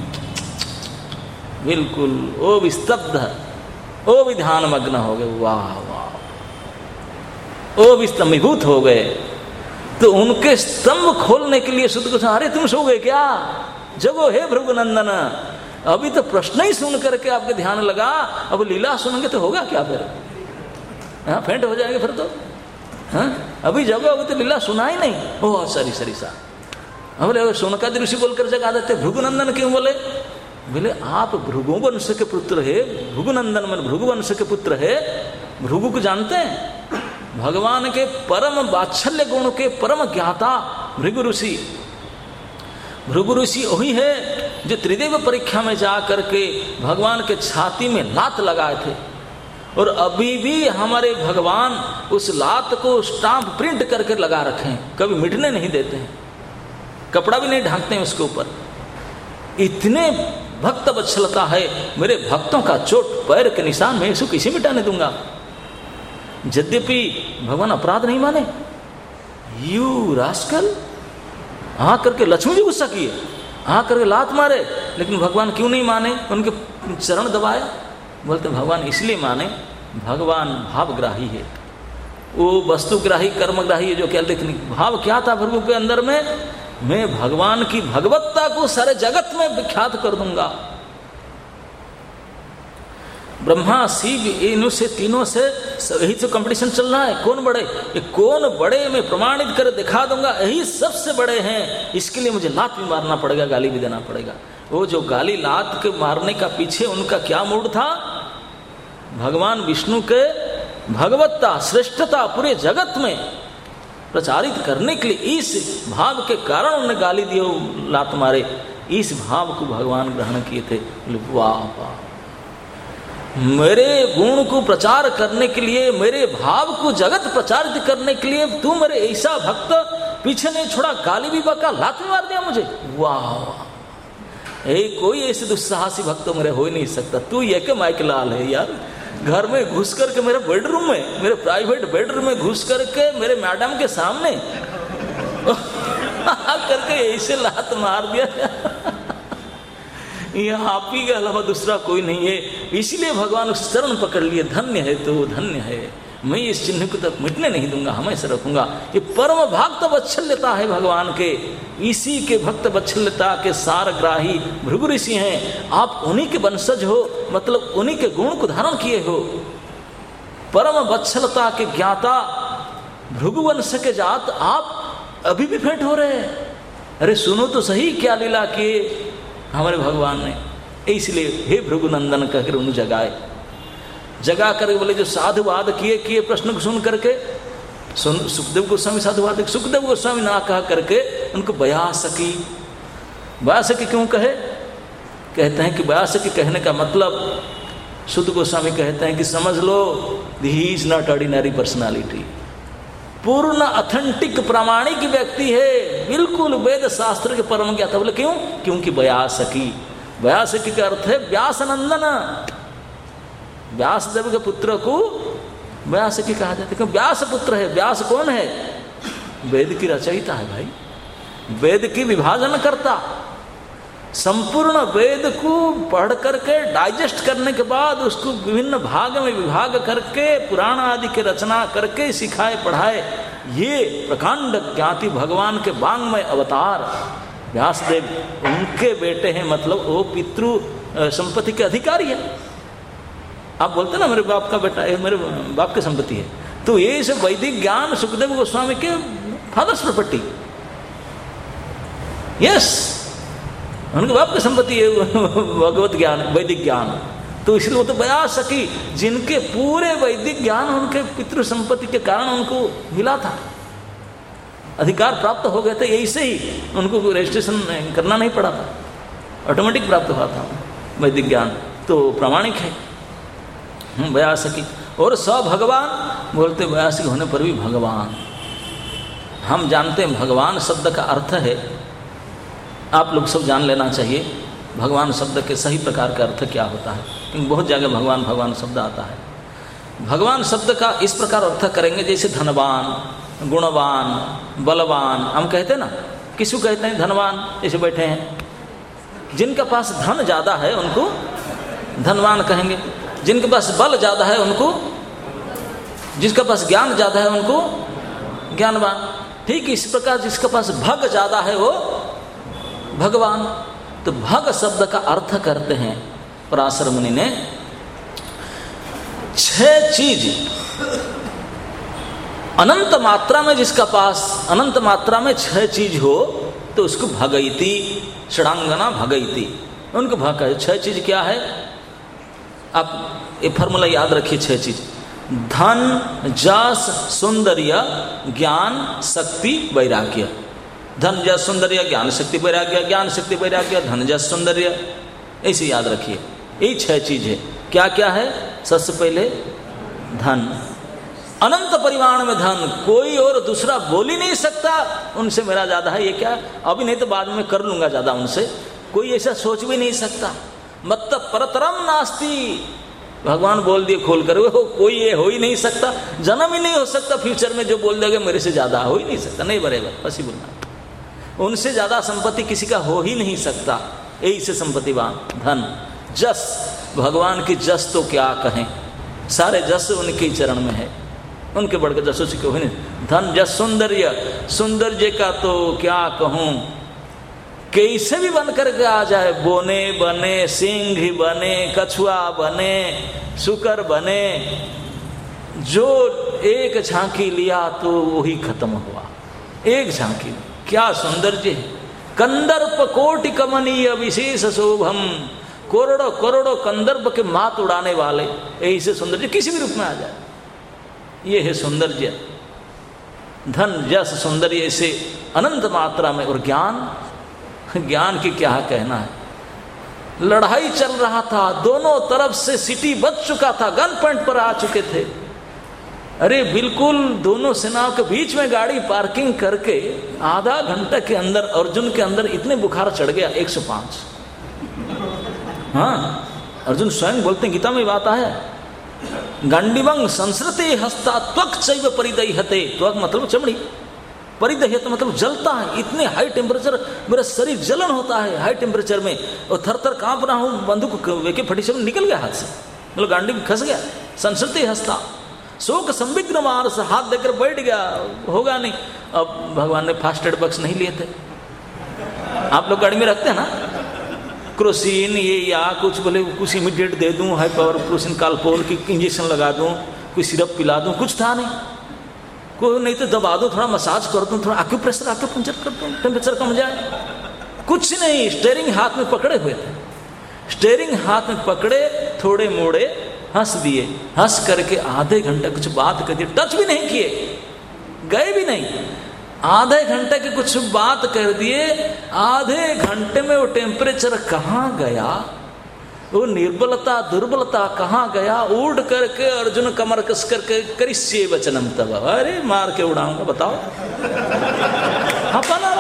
बिल्कुल वो भी स्तब्ध, वो भी ध्यान मग्न हो गए। वाह वाह, वो भी स्तंभीभूत हो गए। तो उनके स्तंभ खोलने के लिए शुद्ध को, अरे तुम सो गए क्या? जगो हे भृगुनंदन, अभी तो प्रश्न ही सुन करके आपके ध्यान लगा, अब लीला सुनेंगे तो होगा क्या फिर? हाँ, फेंट हो जाएंगे फिर तो। हाँ, अभी जगो, अभी तो लीला सुना ही नहीं। ओह सरी सरी सा बोले, अगर सोनकादि ऋषि बोलकर जगा देते, भृगुनंदन क्यों बोले? बोले आप भृगुवंश के पुत्र है, भृगुनंदन मन भृगुवंश के पुत्र है। भृगु को जानते हैं? भगवान के परम वात्सल्य गुण के परम ज्ञाता भृगु ऋषि। भृगु ऋषि वही है जो त्रिदेव परीक्षा में जा करके भगवान के छाती में लात लगाए थे, और अभी भी हमारे भगवान उस लात को स्टाम्प प्रिंट करके लगा रखे हैं, कभी मिटने नहीं देते हैं, कपड़ा भी नहीं ढांकते हैं उसके ऊपर। इतने भक्त वत्सलता है, मेरे भक्तों का चोट पैर के निशान मैं इसको किसी मिटाने दूंगा। यद्यपि भगवान अपराध नहीं माने, यू रास्कल, हाँ करके लक्ष्मी जी गुस्सा किए, हाँ करके लात मारे, लेकिन भगवान क्यों नहीं माने, उनके चरण दबाए? बोलते भगवान इसलिए माने, भगवान भावग्राही है, वो वस्तुग्राही कर्मग्राही है। जो क्या देखने भाव क्या था भृगु के अंदर में, मैं भगवान की भगवत्ता को सारे जगत में विख्यात कर दूंगा। ब्रह्मा शिव इन से तीनों से यही तो कंपटीशन चल रहा है, कौन बड़े, ये कौन बड़े मैं प्रमाणित कर दिखा दूंगा, यही सबसे बड़े हैं। इसके लिए मुझे लात भी मारना पड़ेगा, गाली भी देना पड़ेगा। वो जो गाली लात के मारने का पीछे उनका क्या मूड था, भगवान विष्णु के भगवत्ता श्रेष्ठता पूरे जगत में प्रचारित करने के लिए इस भाव के कारण उन्हें गाली दिए, लात मारे। इस भाव को भगवान ग्रहण किए थे। वाह वाह, मेरे गुण को प्रचार करने के लिए, मेरे भाव को जगत प्रचारित करने के लिए तू मेरे ऐसा भक्त पीछे नहीं छोड़ा, गाली भी बका, लात भी मार दिया मुझे। वाह, ए कोई ऐसे दुस्साहसी भक्त मेरे हो ही नहीं सकता। तू ये के माइक लाल है यार, घर में घुस करके मेरे बेडरूम में, मेरे प्राइवेट बेडरूम में घुस करके मेरे मैडम के सामने करके ऐसे लात मार दिया। यह आप ही के अलावा दूसरा कोई नहीं है। इसलिए भगवान उस चरण पकड़ लिए, धन्य है तो धन्य है, मैं इस चिन्ह को तक मिटने नहीं दूंगा, हमेशा रखूंगा। ये परम भक्त वत्सल्यता है भगवान के, इसी के भक्त वत्सल्यता के सारग्राही भृगु ऋषि हैं। आप उन्हीं के वंशज हो, मतलब उन्हीं के गुण को धारण किए हो। परम वत्सलता के ज्ञाता भृगु वंश के जात आप अभी भी फेंट हो रहे हैं। अरे सुनो तो सही क्या लीला किए हमारे भगवान ने। इसलिए हे भृगुनंदन कहकर उन्हें जगाए, जगा कर बोले जो साधुवाद किए किए प्रश्न को सुन करके, सुन सुखदेव गोस्वामी साधुवाद, सुखदेव गोस्वामी ना कहा करके उनको बयासकी, बयासकी क्यों कहे, कहते हैं कि बयासकी कहने का मतलब, शुद्ध गोस्वामी कहते हैं कि समझ लो he is not ordinary personality, पूर्ण ऑथेंटिक प्रामाणिक व्यक्ति है, बिल्कुल वेद शास्त्र के परम ज्ञाता। बोले क्यों, क्योंकि बयासकी, बयासकी का अर्थ है व्यासनंदन, व्यासदेव के पुत्र को व्यासकी कहा जाता है, क्यों व्यास पुत्र है। व्यास कौन है, वेद की रचयिता है भाई, वेद की विभाजन करता, संपूर्ण वेद को पढ़ करके डाइजेस्ट करने के बाद उसको विभिन्न भाग में विभाग करके पुराण आदि के रचना करके सिखाए पढ़ाए, ये प्रकांड ज्ञाति भगवान के वांग्मय अवतार व्यासदेव, उनके बेटे हैं, मतलब वो पितृ संपत्ति के अधिकारी है। आप बोलते ना मेरे बाप का बेटा है, मेरे बाप की संपत्ति है, तो ये सब वैदिक ज्ञान सुखदेव गोस्वामी के फादर्स प्रॉपर्टी, यस, उनके बाप की संपत्ति है भगवत ज्ञान, वैदिक ज्ञान। तो इसलिए वो तो बयासकी, जिनके पूरे वैदिक ज्ञान उनके पितृ संपत्ति के कारण उनको मिला था, अधिकार प्राप्त हो गए थे, ऐसे ही उनको रजिस्ट्रेशन करना नहीं पड़ा था, ऑटोमेटिक प्राप्त हुआ था वैदिक ज्ञान, तो प्रामाणिक है बयासकी। और स भगवान बोलते, बयासकी होने पर भी भगवान। हम जानते हैं भगवान शब्द का अर्थ है, आप लोग सब जान लेना चाहिए भगवान शब्द के सही प्रकार का अर्थ क्या होता है, क्योंकि बहुत जगह भगवान भगवान शब्द आता है। भगवान शब्द का इस प्रकार अर्थ करेंगे जैसे धनवान, गुणवान, बलवान। हम कहते हैं ना, किसको कहते हैं धनवान, जैसे बैठे हैं, जिनके पास धन ज़्यादा है उनको धनवान कहेंगे, जिनके पास बल ज़्यादा है उनको, जिसके पास ज्ञान ज़्यादा है उनको ज्ञानवान। ठीक इस प्रकार जिसके पास भग ज़्यादा है वो भगवान। तो भग शब्द का अर्थ करते हैं पराशर मुनि ने, छह चीज अनंत मात्रा में, जिसका पास अनंत मात्रा में छह चीज हो तो उसको भगयती, षडांगना भगयती, उनको भग। छह चीज क्या है, आप ये फॉर्मूला याद रखिए, छह चीज, धन, जस, सौंदर्य, ज्ञान, शक्ति, वैराग्य। धन, जस, सौंदर्य, ज्ञान, शक्ति, वैराग्य, ज्ञान, शक्ति, वैराग्य, धन, जस, सौंदर्य, ऐसे याद रखिए। यही छह चीज है। क्या क्या है, सबसे पहले धन, अनंत परिमाण में धन, कोई और दूसरा बोल ही नहीं सकता उनसे मेरा ज्यादा है, ये क्या, अभी नहीं तो बाद में कर लूंगा ज्यादा उनसे, कोई ऐसा सोच भी नहीं सकता। मत परतरम नास्ति, भगवान बोल दिए खोल कर, वो कोई ये हो ही नहीं सकता, जन्म ही नहीं हो सकता फ्यूचर में जो बोल देगा मेरे से ज्यादा, हो ही नहीं सकता, नहीं बरेबर पॉसिबल ना, उनसे ज्यादा संपत्ति किसी का हो ही नहीं सकता। यही से संपत्तिवान धन जस, भगवान की जस तो क्या कहें, सारे जस उनके चरण में है, उनके बढ़कर जसों से क्यों नहीं। धन जस सौंदर्य, सौंदर्य का तो क्या कहूं, कैसे भी बन करके आ जाए, बोने बने, सिंह बने, कछुआ बने, शुकर बने, जो एक झांकी लिया तो वही खत्म हुआ, एक झांकी, क्या सौंदर्य है। कंदर्प कोटि कमनीय विशेष शोभम, करोड़ों करोड़ों कंदर्प के मात उड़ाने वाले, यही से सौंदर्य किसी भी रूप में आ जाए, ये है सौंदर्य। धन जस सौंदर्य से अनंत मात्रा में, और ज्ञान, ज्ञान की क्या कहना है। लड़ाई चल रहा था, दोनों तरफ से सिटी बच चुका था, गन पॉइंट पर आ चुके थे, अरे बिल्कुल दोनों सेनाओं के बीच में गाड़ी पार्किंग करके आधा घंटा के अंदर अर्जुन के अंदर इतने बुखार चढ़ गया एक सौ पाँच। हाँ, अर्जुन स्वयं बोलते हैं, गीता में बात है, गांडीवंग संस्कृति हस्ता त्वक चैव परिदह्यते, त्वक मतलब चमड़ी, परिदह्यते मतलब जलता है, इतने हाई टेम्परेचर, मेरा शरीर जलन होता है हाई टेम्परेचर में, और थर थर कांप रहा हूं, बंदूक वेके फटी से निकल गया हाथ से, मतलब गांडी में फंस गया। संस्कृति हस्ता शोक संविग्न मानस, हाथ देकर बैठ गया, होगा नहीं। अब भगवान ने फास्ट एड बॉक्स नहीं लिए थे, आप लोग गाड़ी में रखते हैं ना क्रोसिन ये या कुछ, बोले कुछ इमीडिएट दे दूं, हाई पावर क्रोसिन कालपोल की इंजेक्शन लगा दूं, कोई सिरप पिला दूं, कुछ था नहीं, कोई नहीं तो दबा दूं, थोड़ा मसाज कर दूं, थोड़ा एक्यूप्रेशर एक्यूपंक्चर कर दूं, टेम्परेचर कम जाए, कुछ नहीं। स्टेयरिंग हाथ में पकड़े हुए थे, स्टेयरिंग हाथ में पकड़े, थोड़े मोड़े, हंस दिए, हंस करके आधे घंटे कुछ बात कर दी, टच भी नहीं किए, गए भी नहीं, आधे घंटे के कुछ बात कर दिए, आधे घंटे में वो टेम्परेचर कहाँ गया, वो निर्बलता दुर्बलता कहाँ गया, उड़ करके अर्जुन कमर कस करके करिष्ये वचनम तब, अरे मार के उड़ाऊंगा, बताओ हाँ पाना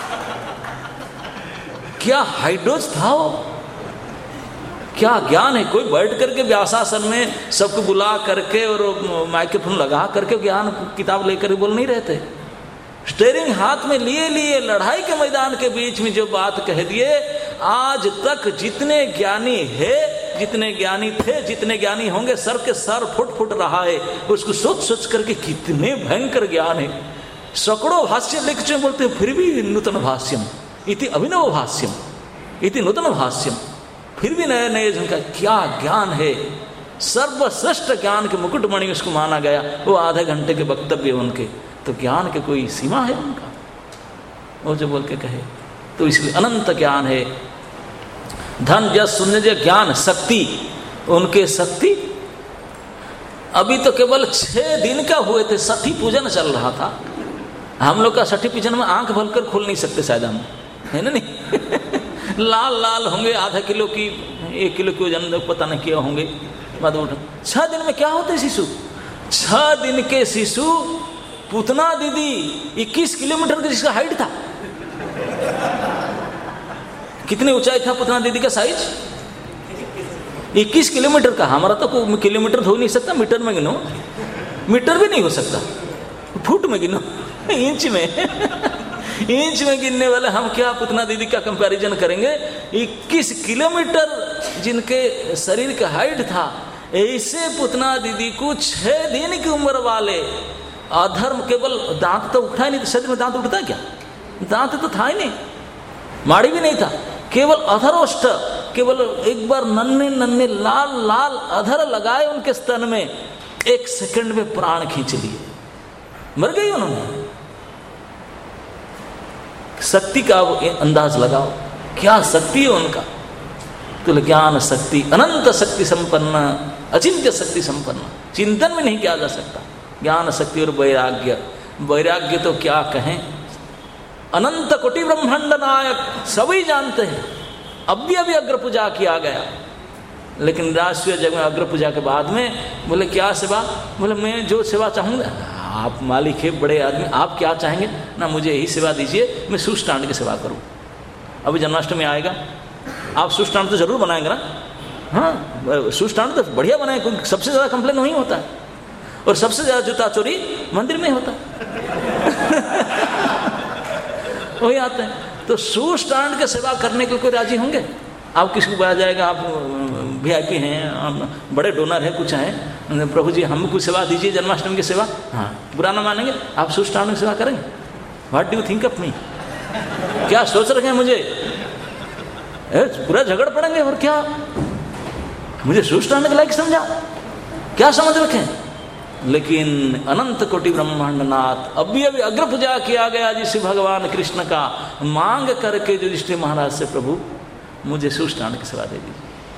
क्या हाइड्रोज था वो, क्या ज्ञान है। कोई बैठ करके व्यासासन में सबको बुला करके और माइक्रोफोन लगा करके ज्ञान किताब लेकर बोल नहीं रहते, स्टेयरिंग हाथ में लिए लिए लड़ाई के मैदान के बीच में जो बात कह दिए, आज तक जितने ज्ञानी है, जितने ज्ञानी थे, जितने ज्ञानी होंगे, सर के सर फुट फुट रहा है, उसको सोच सोच करके कितने भयंकर ज्ञान है। सैकड़ों भाष्य लिख चुके, बोलते हैं फिर भी नूतन भाष्यम इति अभिनव भाष्यम इति नूतन भाष्यम, फिर भी नए नए झंका, क्या ज्ञान है, सर्वश्रेष्ठ ज्ञान के मुकुटमणि उसको माना गया। वो आधे घंटे के वक्तव्य उनके, तो ज्ञान के कोई सीमा है उनका, वो जो बोल के कहे, तो इसलिए अनंत ज्ञान है। धन जस शून्य ज्ञान शक्ति, उनके शक्ति अभी तो केवल छह दिन का हुए थे, छठी पूजन चल रहा था, हम लोग का छठी पूजन में आंख भरकर खोल नहीं सकते शायद हम, है ना नहीं लाल लाल होंगे, आधा किलो की एक किलो की वजन पता नहीं क्या होंगे, छह दिन में क्या होते शिशु, छह दिन के शिशु, पूतना दीदी इक्कीस किलोमीटर का जिसका हाइट था, कितनी ऊंचाई था पूतना दीदी का साइज, इक्कीस किलोमीटर का। हमारा तो कोई किलोमीटर हो नहीं सकता, मीटर में गिनो, मीटर भी नहीं हो सकता, फुट में गिनो, इंच में इंच में गिनने वाले हम क्या पूतना दीदी का कंपैरिजन करेंगे। इक्कीस किलोमीटर जिनके शरीर का हाइट था, ऐसे पूतना दीदी को छह दिन की उम्र वाले, अधर्म केवल दांत तो उठा ही नहीं, शरीर में दांत उठता क्या, दांत तो था ही नहीं, माड़ी भी नहीं था, केवल अधरोष्ठ, केवल एक बार नन्हे नन्हे लाल लाल अधर लगाए उनके स्तन में, एक सेकंड में प्राण खींच लिए, मर गई उन्होंने। शक्ति का अंदाज लगाओ, क्या शक्ति है उनका, तो ज्ञान शक्ति, अनंत शक्ति संपन्न, अचिंत्य शक्ति संपन्न, चिंतन में नहीं किया जा सकता। ज्ञान शक्ति और वैराग्य, वैराग्य तो क्या कहें, अनंत कोटि ब्रह्मांड नायक सभी जानते हैं। अभी अभी अग्र पूजा किया गया, लेकिन राष्ट्रीय जग में अग्र पूजा के बाद में बोले क्या सेवा, बोले मैं जो सेवा चाहूँगा, आप मालिक है, बड़े आदमी, आप क्या चाहेंगे ना, मुझे यही सेवा दीजिए, मैं सुष्टांड की सेवा करूँ। अभी जन्माष्टमी आएगा, आप सुष्टांड तो जरूर बनाएंगे ना, हाँ, सुष्टांड तो बढ़िया बनाए, क्योंकि सबसे ज़्यादा कंप्लेन वही होता है, और सबसे ज़्यादा जूता चोरी मंदिर में होता है। वही आते हैं। तो सुष्टांड के सेवा करने के लिए कोई राजी होंगे? आप किसी को बताया जाएगा, आप वीआईपी हैं, आप बड़े डोनर हैं, कुछ हैं, प्रभु जी हम कुछ सेवा दीजिए, जन्माष्टमी की सेवा, हाँ, बुरा ना मानेंगे? आप सुष्टांड की सेवा करेंगे? What do you think of me? क्या सोच रखे हैं मुझे? ए, पूरा झगड़ पड़ेंगे, और क्या मुझे सुष्टांड के लायक समझा? क्या समझ रखे? लेकिन अनंत कोटि ब्रह्मांड नाथ, अभी अभी अग्र पूजा किया गया जिस भगवान कृष्ण का, मांग करके जो युधिष्ठिर महाराज से, प्रभु मुझे सुष्टांड की सेवा दे दीजिए।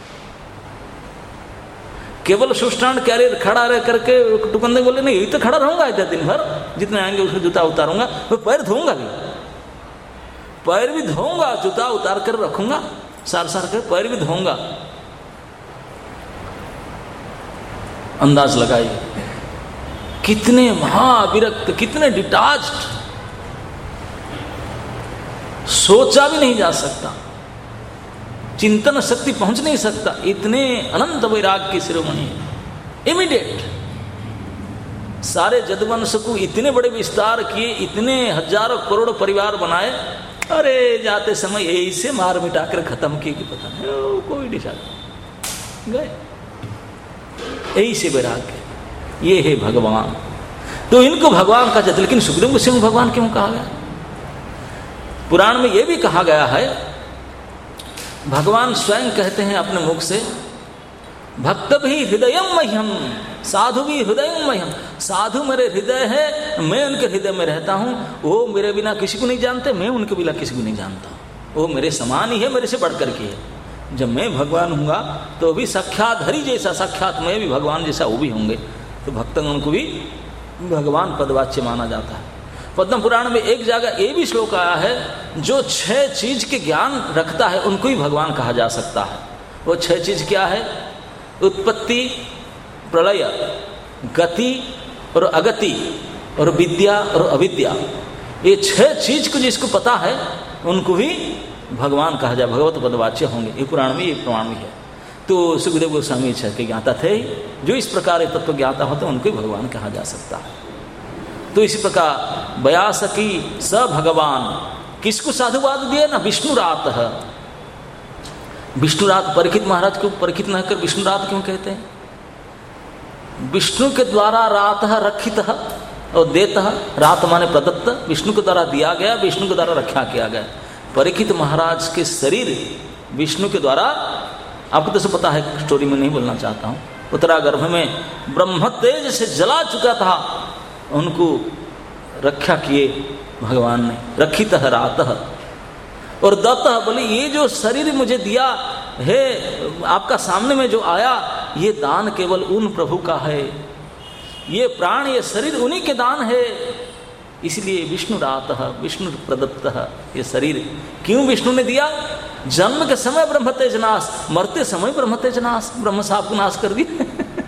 केवल सुष्टांड कैरियर खड़ा रह करके टुकंदे बोले नहीं, यही तो खड़ा रहूंगा इधर दिन भर, जितने आएंगे उसको जूता उतारूंगा, मैं पैर धोऊंगा भी, पैर भी धोऊंगा, जूता उतार कर रखूंगा, सार सार कर पैर भी धोऊंगा। अंदाज लगाइए कितने महाविरक्त, कितने डिटाच्ड, सोचा भी नहीं जा सकता, चिंतन शक्ति पहुंच नहीं सकता, इतने अनंत वैराग की शिरोमणि है। इमीडिएट सारे जदवंश को इतने बड़े विस्तार किए, इतने हजारों करोड़ परिवार बनाए, अरे जाते समय यही से मार मिटाकर खत्म किए कि पता नहीं कोई डिसाइड गए, यही से वैराग्य, ये है भगवान। तो इनको भगवान का जत, लेकिन सुखदेव गोस्वामी भगवान क्यों कहा गया? पुराण में यह भी कहा गया है, भगवान स्वयं कहते हैं अपने मुख से, भक्त भी हृदयम मह्यम, साधु भी हृदयम मह्यम, साधु मेरे हृदय है, मैं उनके हृदय में रहता हूं, वो मेरे बिना किसी को नहीं जानते, मैं उनके बिना किसी को नहीं जानता, वो मेरे समान ही है, मेरे से बढ़कर के है। जब मैं भगवान हूँगा तो भी साक्षात हरि जैसा, साक्षात मैं भी भगवान जैसा वो भी होंगे, तो भक्तगण को भी भगवान पदवाच्य माना जाता है। पद्म पुराण में एक जगह ये भी श्लोक आया है, जो छह चीज के ज्ञान रखता है उनको ही भगवान कहा जा सकता है। वो छह चीज क्या है? उत्पत्ति, प्रलय, गति और अगति और विद्या और अविद्या। ये छह चीज को जिसको पता है उनको भी भगवान कहा जाए, भगवत पदवाच्य होंगे। ये पुराण में ये प्रमाण भी है। तो सुखदेव गोस्वामी छह के ज्ञाता थे, जो इस प्रकार तत्व ज्ञाता होते उनको ही भगवान कहा जा सकता है। तो इसी प्रकार व्यासकी स भगवान, किसको साधुवाद दिए ना? विष्णुरात है। विष्णुरात, परीक्षित महाराज को परीक्षित न कर विष्णुरात क्यों कहते हैं? विष्णु के द्वारा रात रक्षित और देत, रात माने प्रदत्त, विष्णु के द्वारा दिया गया, विष्णु के द्वारा रक्षा किया गया। परीक्षित महाराज के शरीर विष्णु के द्वारा, आपको तो सब पता है, स्टोरी में नहीं बोलना चाहता हूँ, उत्तरा गर्भ में ब्रह्म तेज से जला चुका था, उनको रक्षा किए भगवान ने, रक्षित है रात। और दत्त बोले, ये जो शरीर मुझे दिया है, आपका सामने में जो आया, ये दान केवल उन प्रभु का है, ये प्राण, ये शरीर उन्हीं के दान है, इसलिए विष्णु रात, विष्णु प्रदत्त ये शरीर। क्यों विष्णु ने दिया? जन्म के समय ब्रह्म तेज नाश, मरते समय ब्रह्म तेज नाश, ब्रह्म साप को नाश कर दिए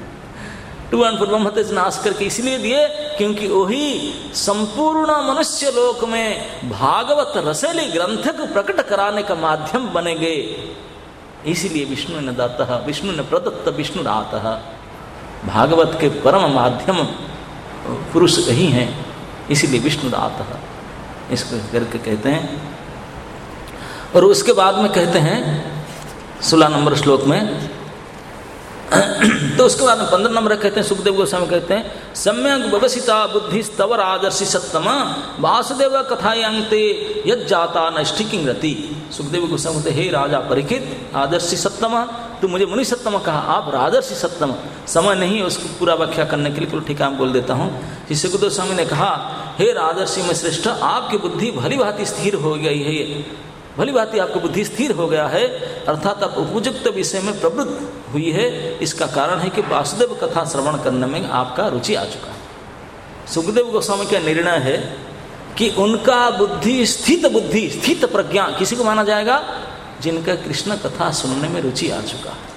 टू एंड फोर ब्रह्म तेज नाश करके इसलिए दिए क्योंकि वही संपूर्ण मनुष्य लोक में भागवत रसेली ग्रंथ को प्रकट कराने का माध्यम बनेंगे। इसलिए विष्णु ने दत्तः, विष्णु ने प्रदत्त, विष्णु रातः। भागवत के परम माध्यम पुरुष यही हैं, इसीलिए विष्णु रातः इसको करके कहते हैं। और उसके बाद में कहते हैं सोलह नंबर श्लोक में, तो उसके बाद में पंद्रह नंबर कहते हैं, सुखदेव गोस्वामी कहते हैं, सम्यक व्यवसिता बुद्धि स्तव राजर्षि सत्तमा वासुदेव कथायांते यज्जाता नष्टिकिंग रति। सुखदेव गोस्वामी कहते, हे राजा परीक्षित, आदर्शी सत्तमा, तो मुझे मुनि सत्तम कहा, आप राजर्षि सत्तम। समय नहीं उसको पूरा व्याख्या करने के लिए, केवल ठीक बोल देता हूँ। सुखदेव गोस्वामी ने कहा, हे राजर्षि में श्रेष्ठ, आपकी बुद्धि भली भांति स्थिर हो गई है, भली भांति आपकी बुद्धि स्थिर हो गया है, अर्थात आप उपयुक्त विषय में प्रवृत्त हुई है। इसका कारण है कि वासुदेव कथा श्रवण करने में आपका रुचि आ चुका है। सुखदेव गोस्वामी का निर्णय है कि उनका बुद्धि स्थित बुद्धि, स्थित प्रज्ञा किसी को माना जाएगा? जिनका कृष्ण कथा सुनने में रुचि आ चुका है।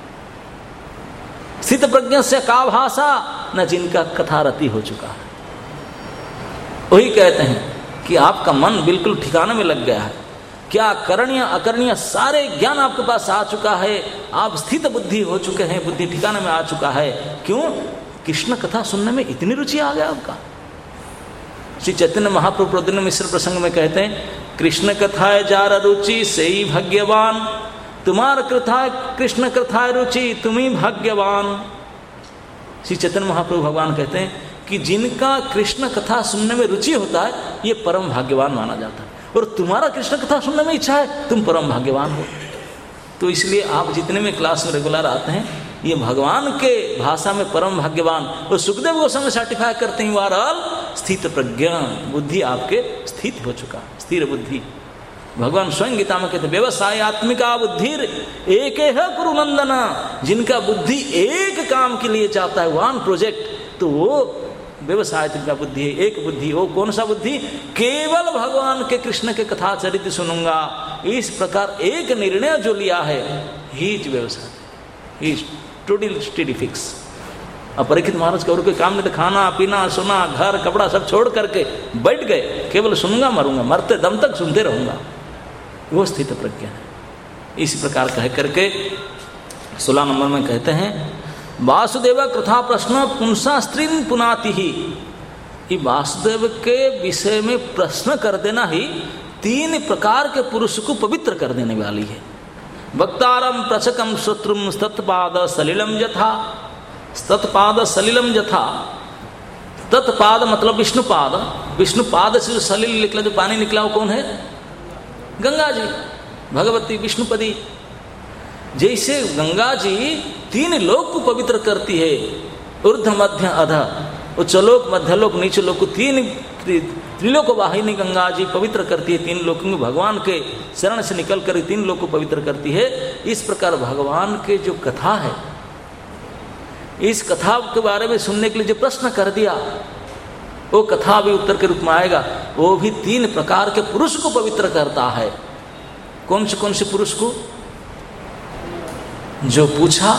स्थित प्रज्ञा से का भाषा न, जिनका कथा रति हो चुका है। वही कहते हैं कि आपका मन बिल्कुल ठिकाने में लग गया है। क्या करणीय अकरणीय सारे ज्ञान आपके पास आ चुका है, आप स्थित बुद्धि हो चुके हैं, बुद्धि ठिकाने में आ चुका है। क्यों? कृष्ण कथा सुनने में इतनी रुचि आ गया आपका। श्री चैतन्य महाप्रभु प्रद्युम्न मिश्र प्रसंग में कहते हैं, कृष्ण कथाए जार रुचि से ही भाग्यवान, तुम्हार कथा कृष्ण कथाए रुचि तुम ही भाग्यवान। श्री चैतन्य महाप्रभु भगवान कहते हैं कि जिनका कृष्ण कथा सुनने में रुचि होता है ये परम भाग्यवान माना जाता है, और तुम्हारा कृष्ण कथा सुनने में इच्छा है, तुम परम भाग्यवान हो। तो इसलिए आप जितने में क्लास में रेगुलर आते हैं, ये भगवान के भाषा में परम भाग्यवान, और सुखदेव गोस्वामी सर्टिफाई करते हैं, वार ऑल स्थित प्रज्ञा, बुद्धि आपके स्थित हो चुका, स्थिर बुद्धि। भगवान स्वयं गीता में कहते, व्यवसाय आत्मिका बुद्धि एक है कुरु नंदना, जिनका बुद्धि एक काम के लिए चाहता है, वन प्रोजेक्ट, तो वो व्यवसाय का बुद्धि है, एक बुद्धि। वो कौन सा बुद्धि? केवल भगवान के कृष्ण के कथा चरित्र सुनूंगा, इस प्रकार एक निर्णय जो लिया है, ही इज व्यवसाय, he is total study fix. अब परीक्षित महाराज का और कोई काम नहीं था, खाना पीना सोना घर कपड़ा सब छोड़ करके बैठ गए, केवल सुनूंगा मरूंगा, मरते दम तक सुनते रहूंगा, वो स्थित प्रज्ञा है। इसी प्रकार कह करके सोलह नंबर में कहते हैं, वासुदेव कृथा प्रश्न पुंसा स्त्रीन पुनाति ही, ये वासुदेव के विषय में प्रश्न कर देना ही तीन प्रकार के पुरुष को पवित्र कर देने वाली है। वक्तारम प्रचकम श्रोत्रुम स्तत्पाद सलिलम यथा, स्तत्पाद सलिलम यथा, तत्पाद मतलब विष्णुपाद, विष्णुपाद से जो सलिल निकला, जो पानी निकला, वो कौन है? गंगा जी, भगवती विष्णुपदी। जैसे गंगा जी तीन लोक को पवित्र करती है, ऊर्ध्व मध्य अध, उच्चलोक मध्यलोक नीचलोक को, तीन त्रिलोक वाहिनी गंगा जी पवित्र करती है, तीन लोकों में भगवान के शरण से निकल कर तीन लोक को पवित्र करती है। इस प्रकार भगवान के जो कथा है, इस कथा के बारे में सुनने के लिए जो प्रश्न कर दिया, वो कथा भी उत्तर के रूप में आएगा, वो भी तीन प्रकार के पुरुष को पवित्र करता है। कौन से कौन से पुरुष को? जो पूछा,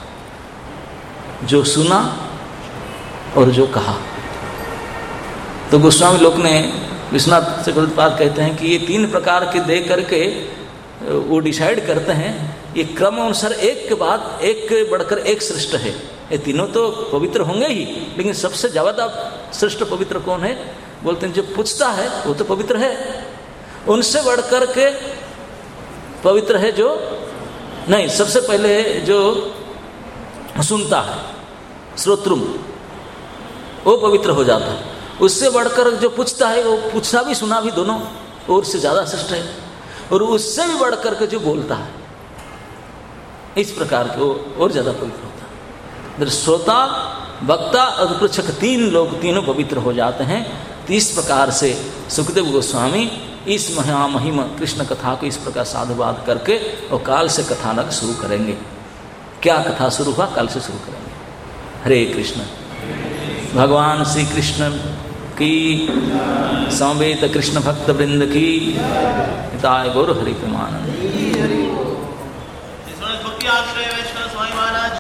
जो सुना और जो कहा। तो गोस्वामी लोग ने विश्वनाथ चक्रवर्ती कहते हैं कि ये तीन प्रकार के दे करके वो डिसाइड करते हैं, ये क्रम अनुसार एक के बाद एक के बढ़कर एक श्रेष्ठ है। ये तीनों तो पवित्र होंगे ही, लेकिन सबसे ज्यादा श्रेष्ठ पवित्र कौन है? बोलते हैं जो पूछता है वो तो पवित्र है, उनसे बढ़कर के पवित्र है जो नहीं, सबसे पहले है जो सुनता है, श्रोत्रुम, वो पवित्र हो जाता है। उससे बढ़कर जो पूछता है, वो पूछा भी सुना भी दोनों और से ज्यादा श्रेष्ठ है, और उससे भी बढ़कर के जो बोलता है, इस प्रकार के वो और ज्यादा पवित्र होता है। श्रोता, वक्ता और पृच्छक, तीन लोग तीनों पवित्र हो जाते हैं। तो इस प्रकार से सुखदेव गोस्वामी इस महामहिम कृष्ण कथा को इस प्रकार साधुवाद करके और काल से कथानक शुरू करेंगे। क्या कथा शुरू हुआ? कल से शुरू करेंगे। हरे कृष्ण। भगवान श्री कृष्ण की, समवेत कृष्ण भक्त वृंद की, हिताय गौर हरि प्रमानंद।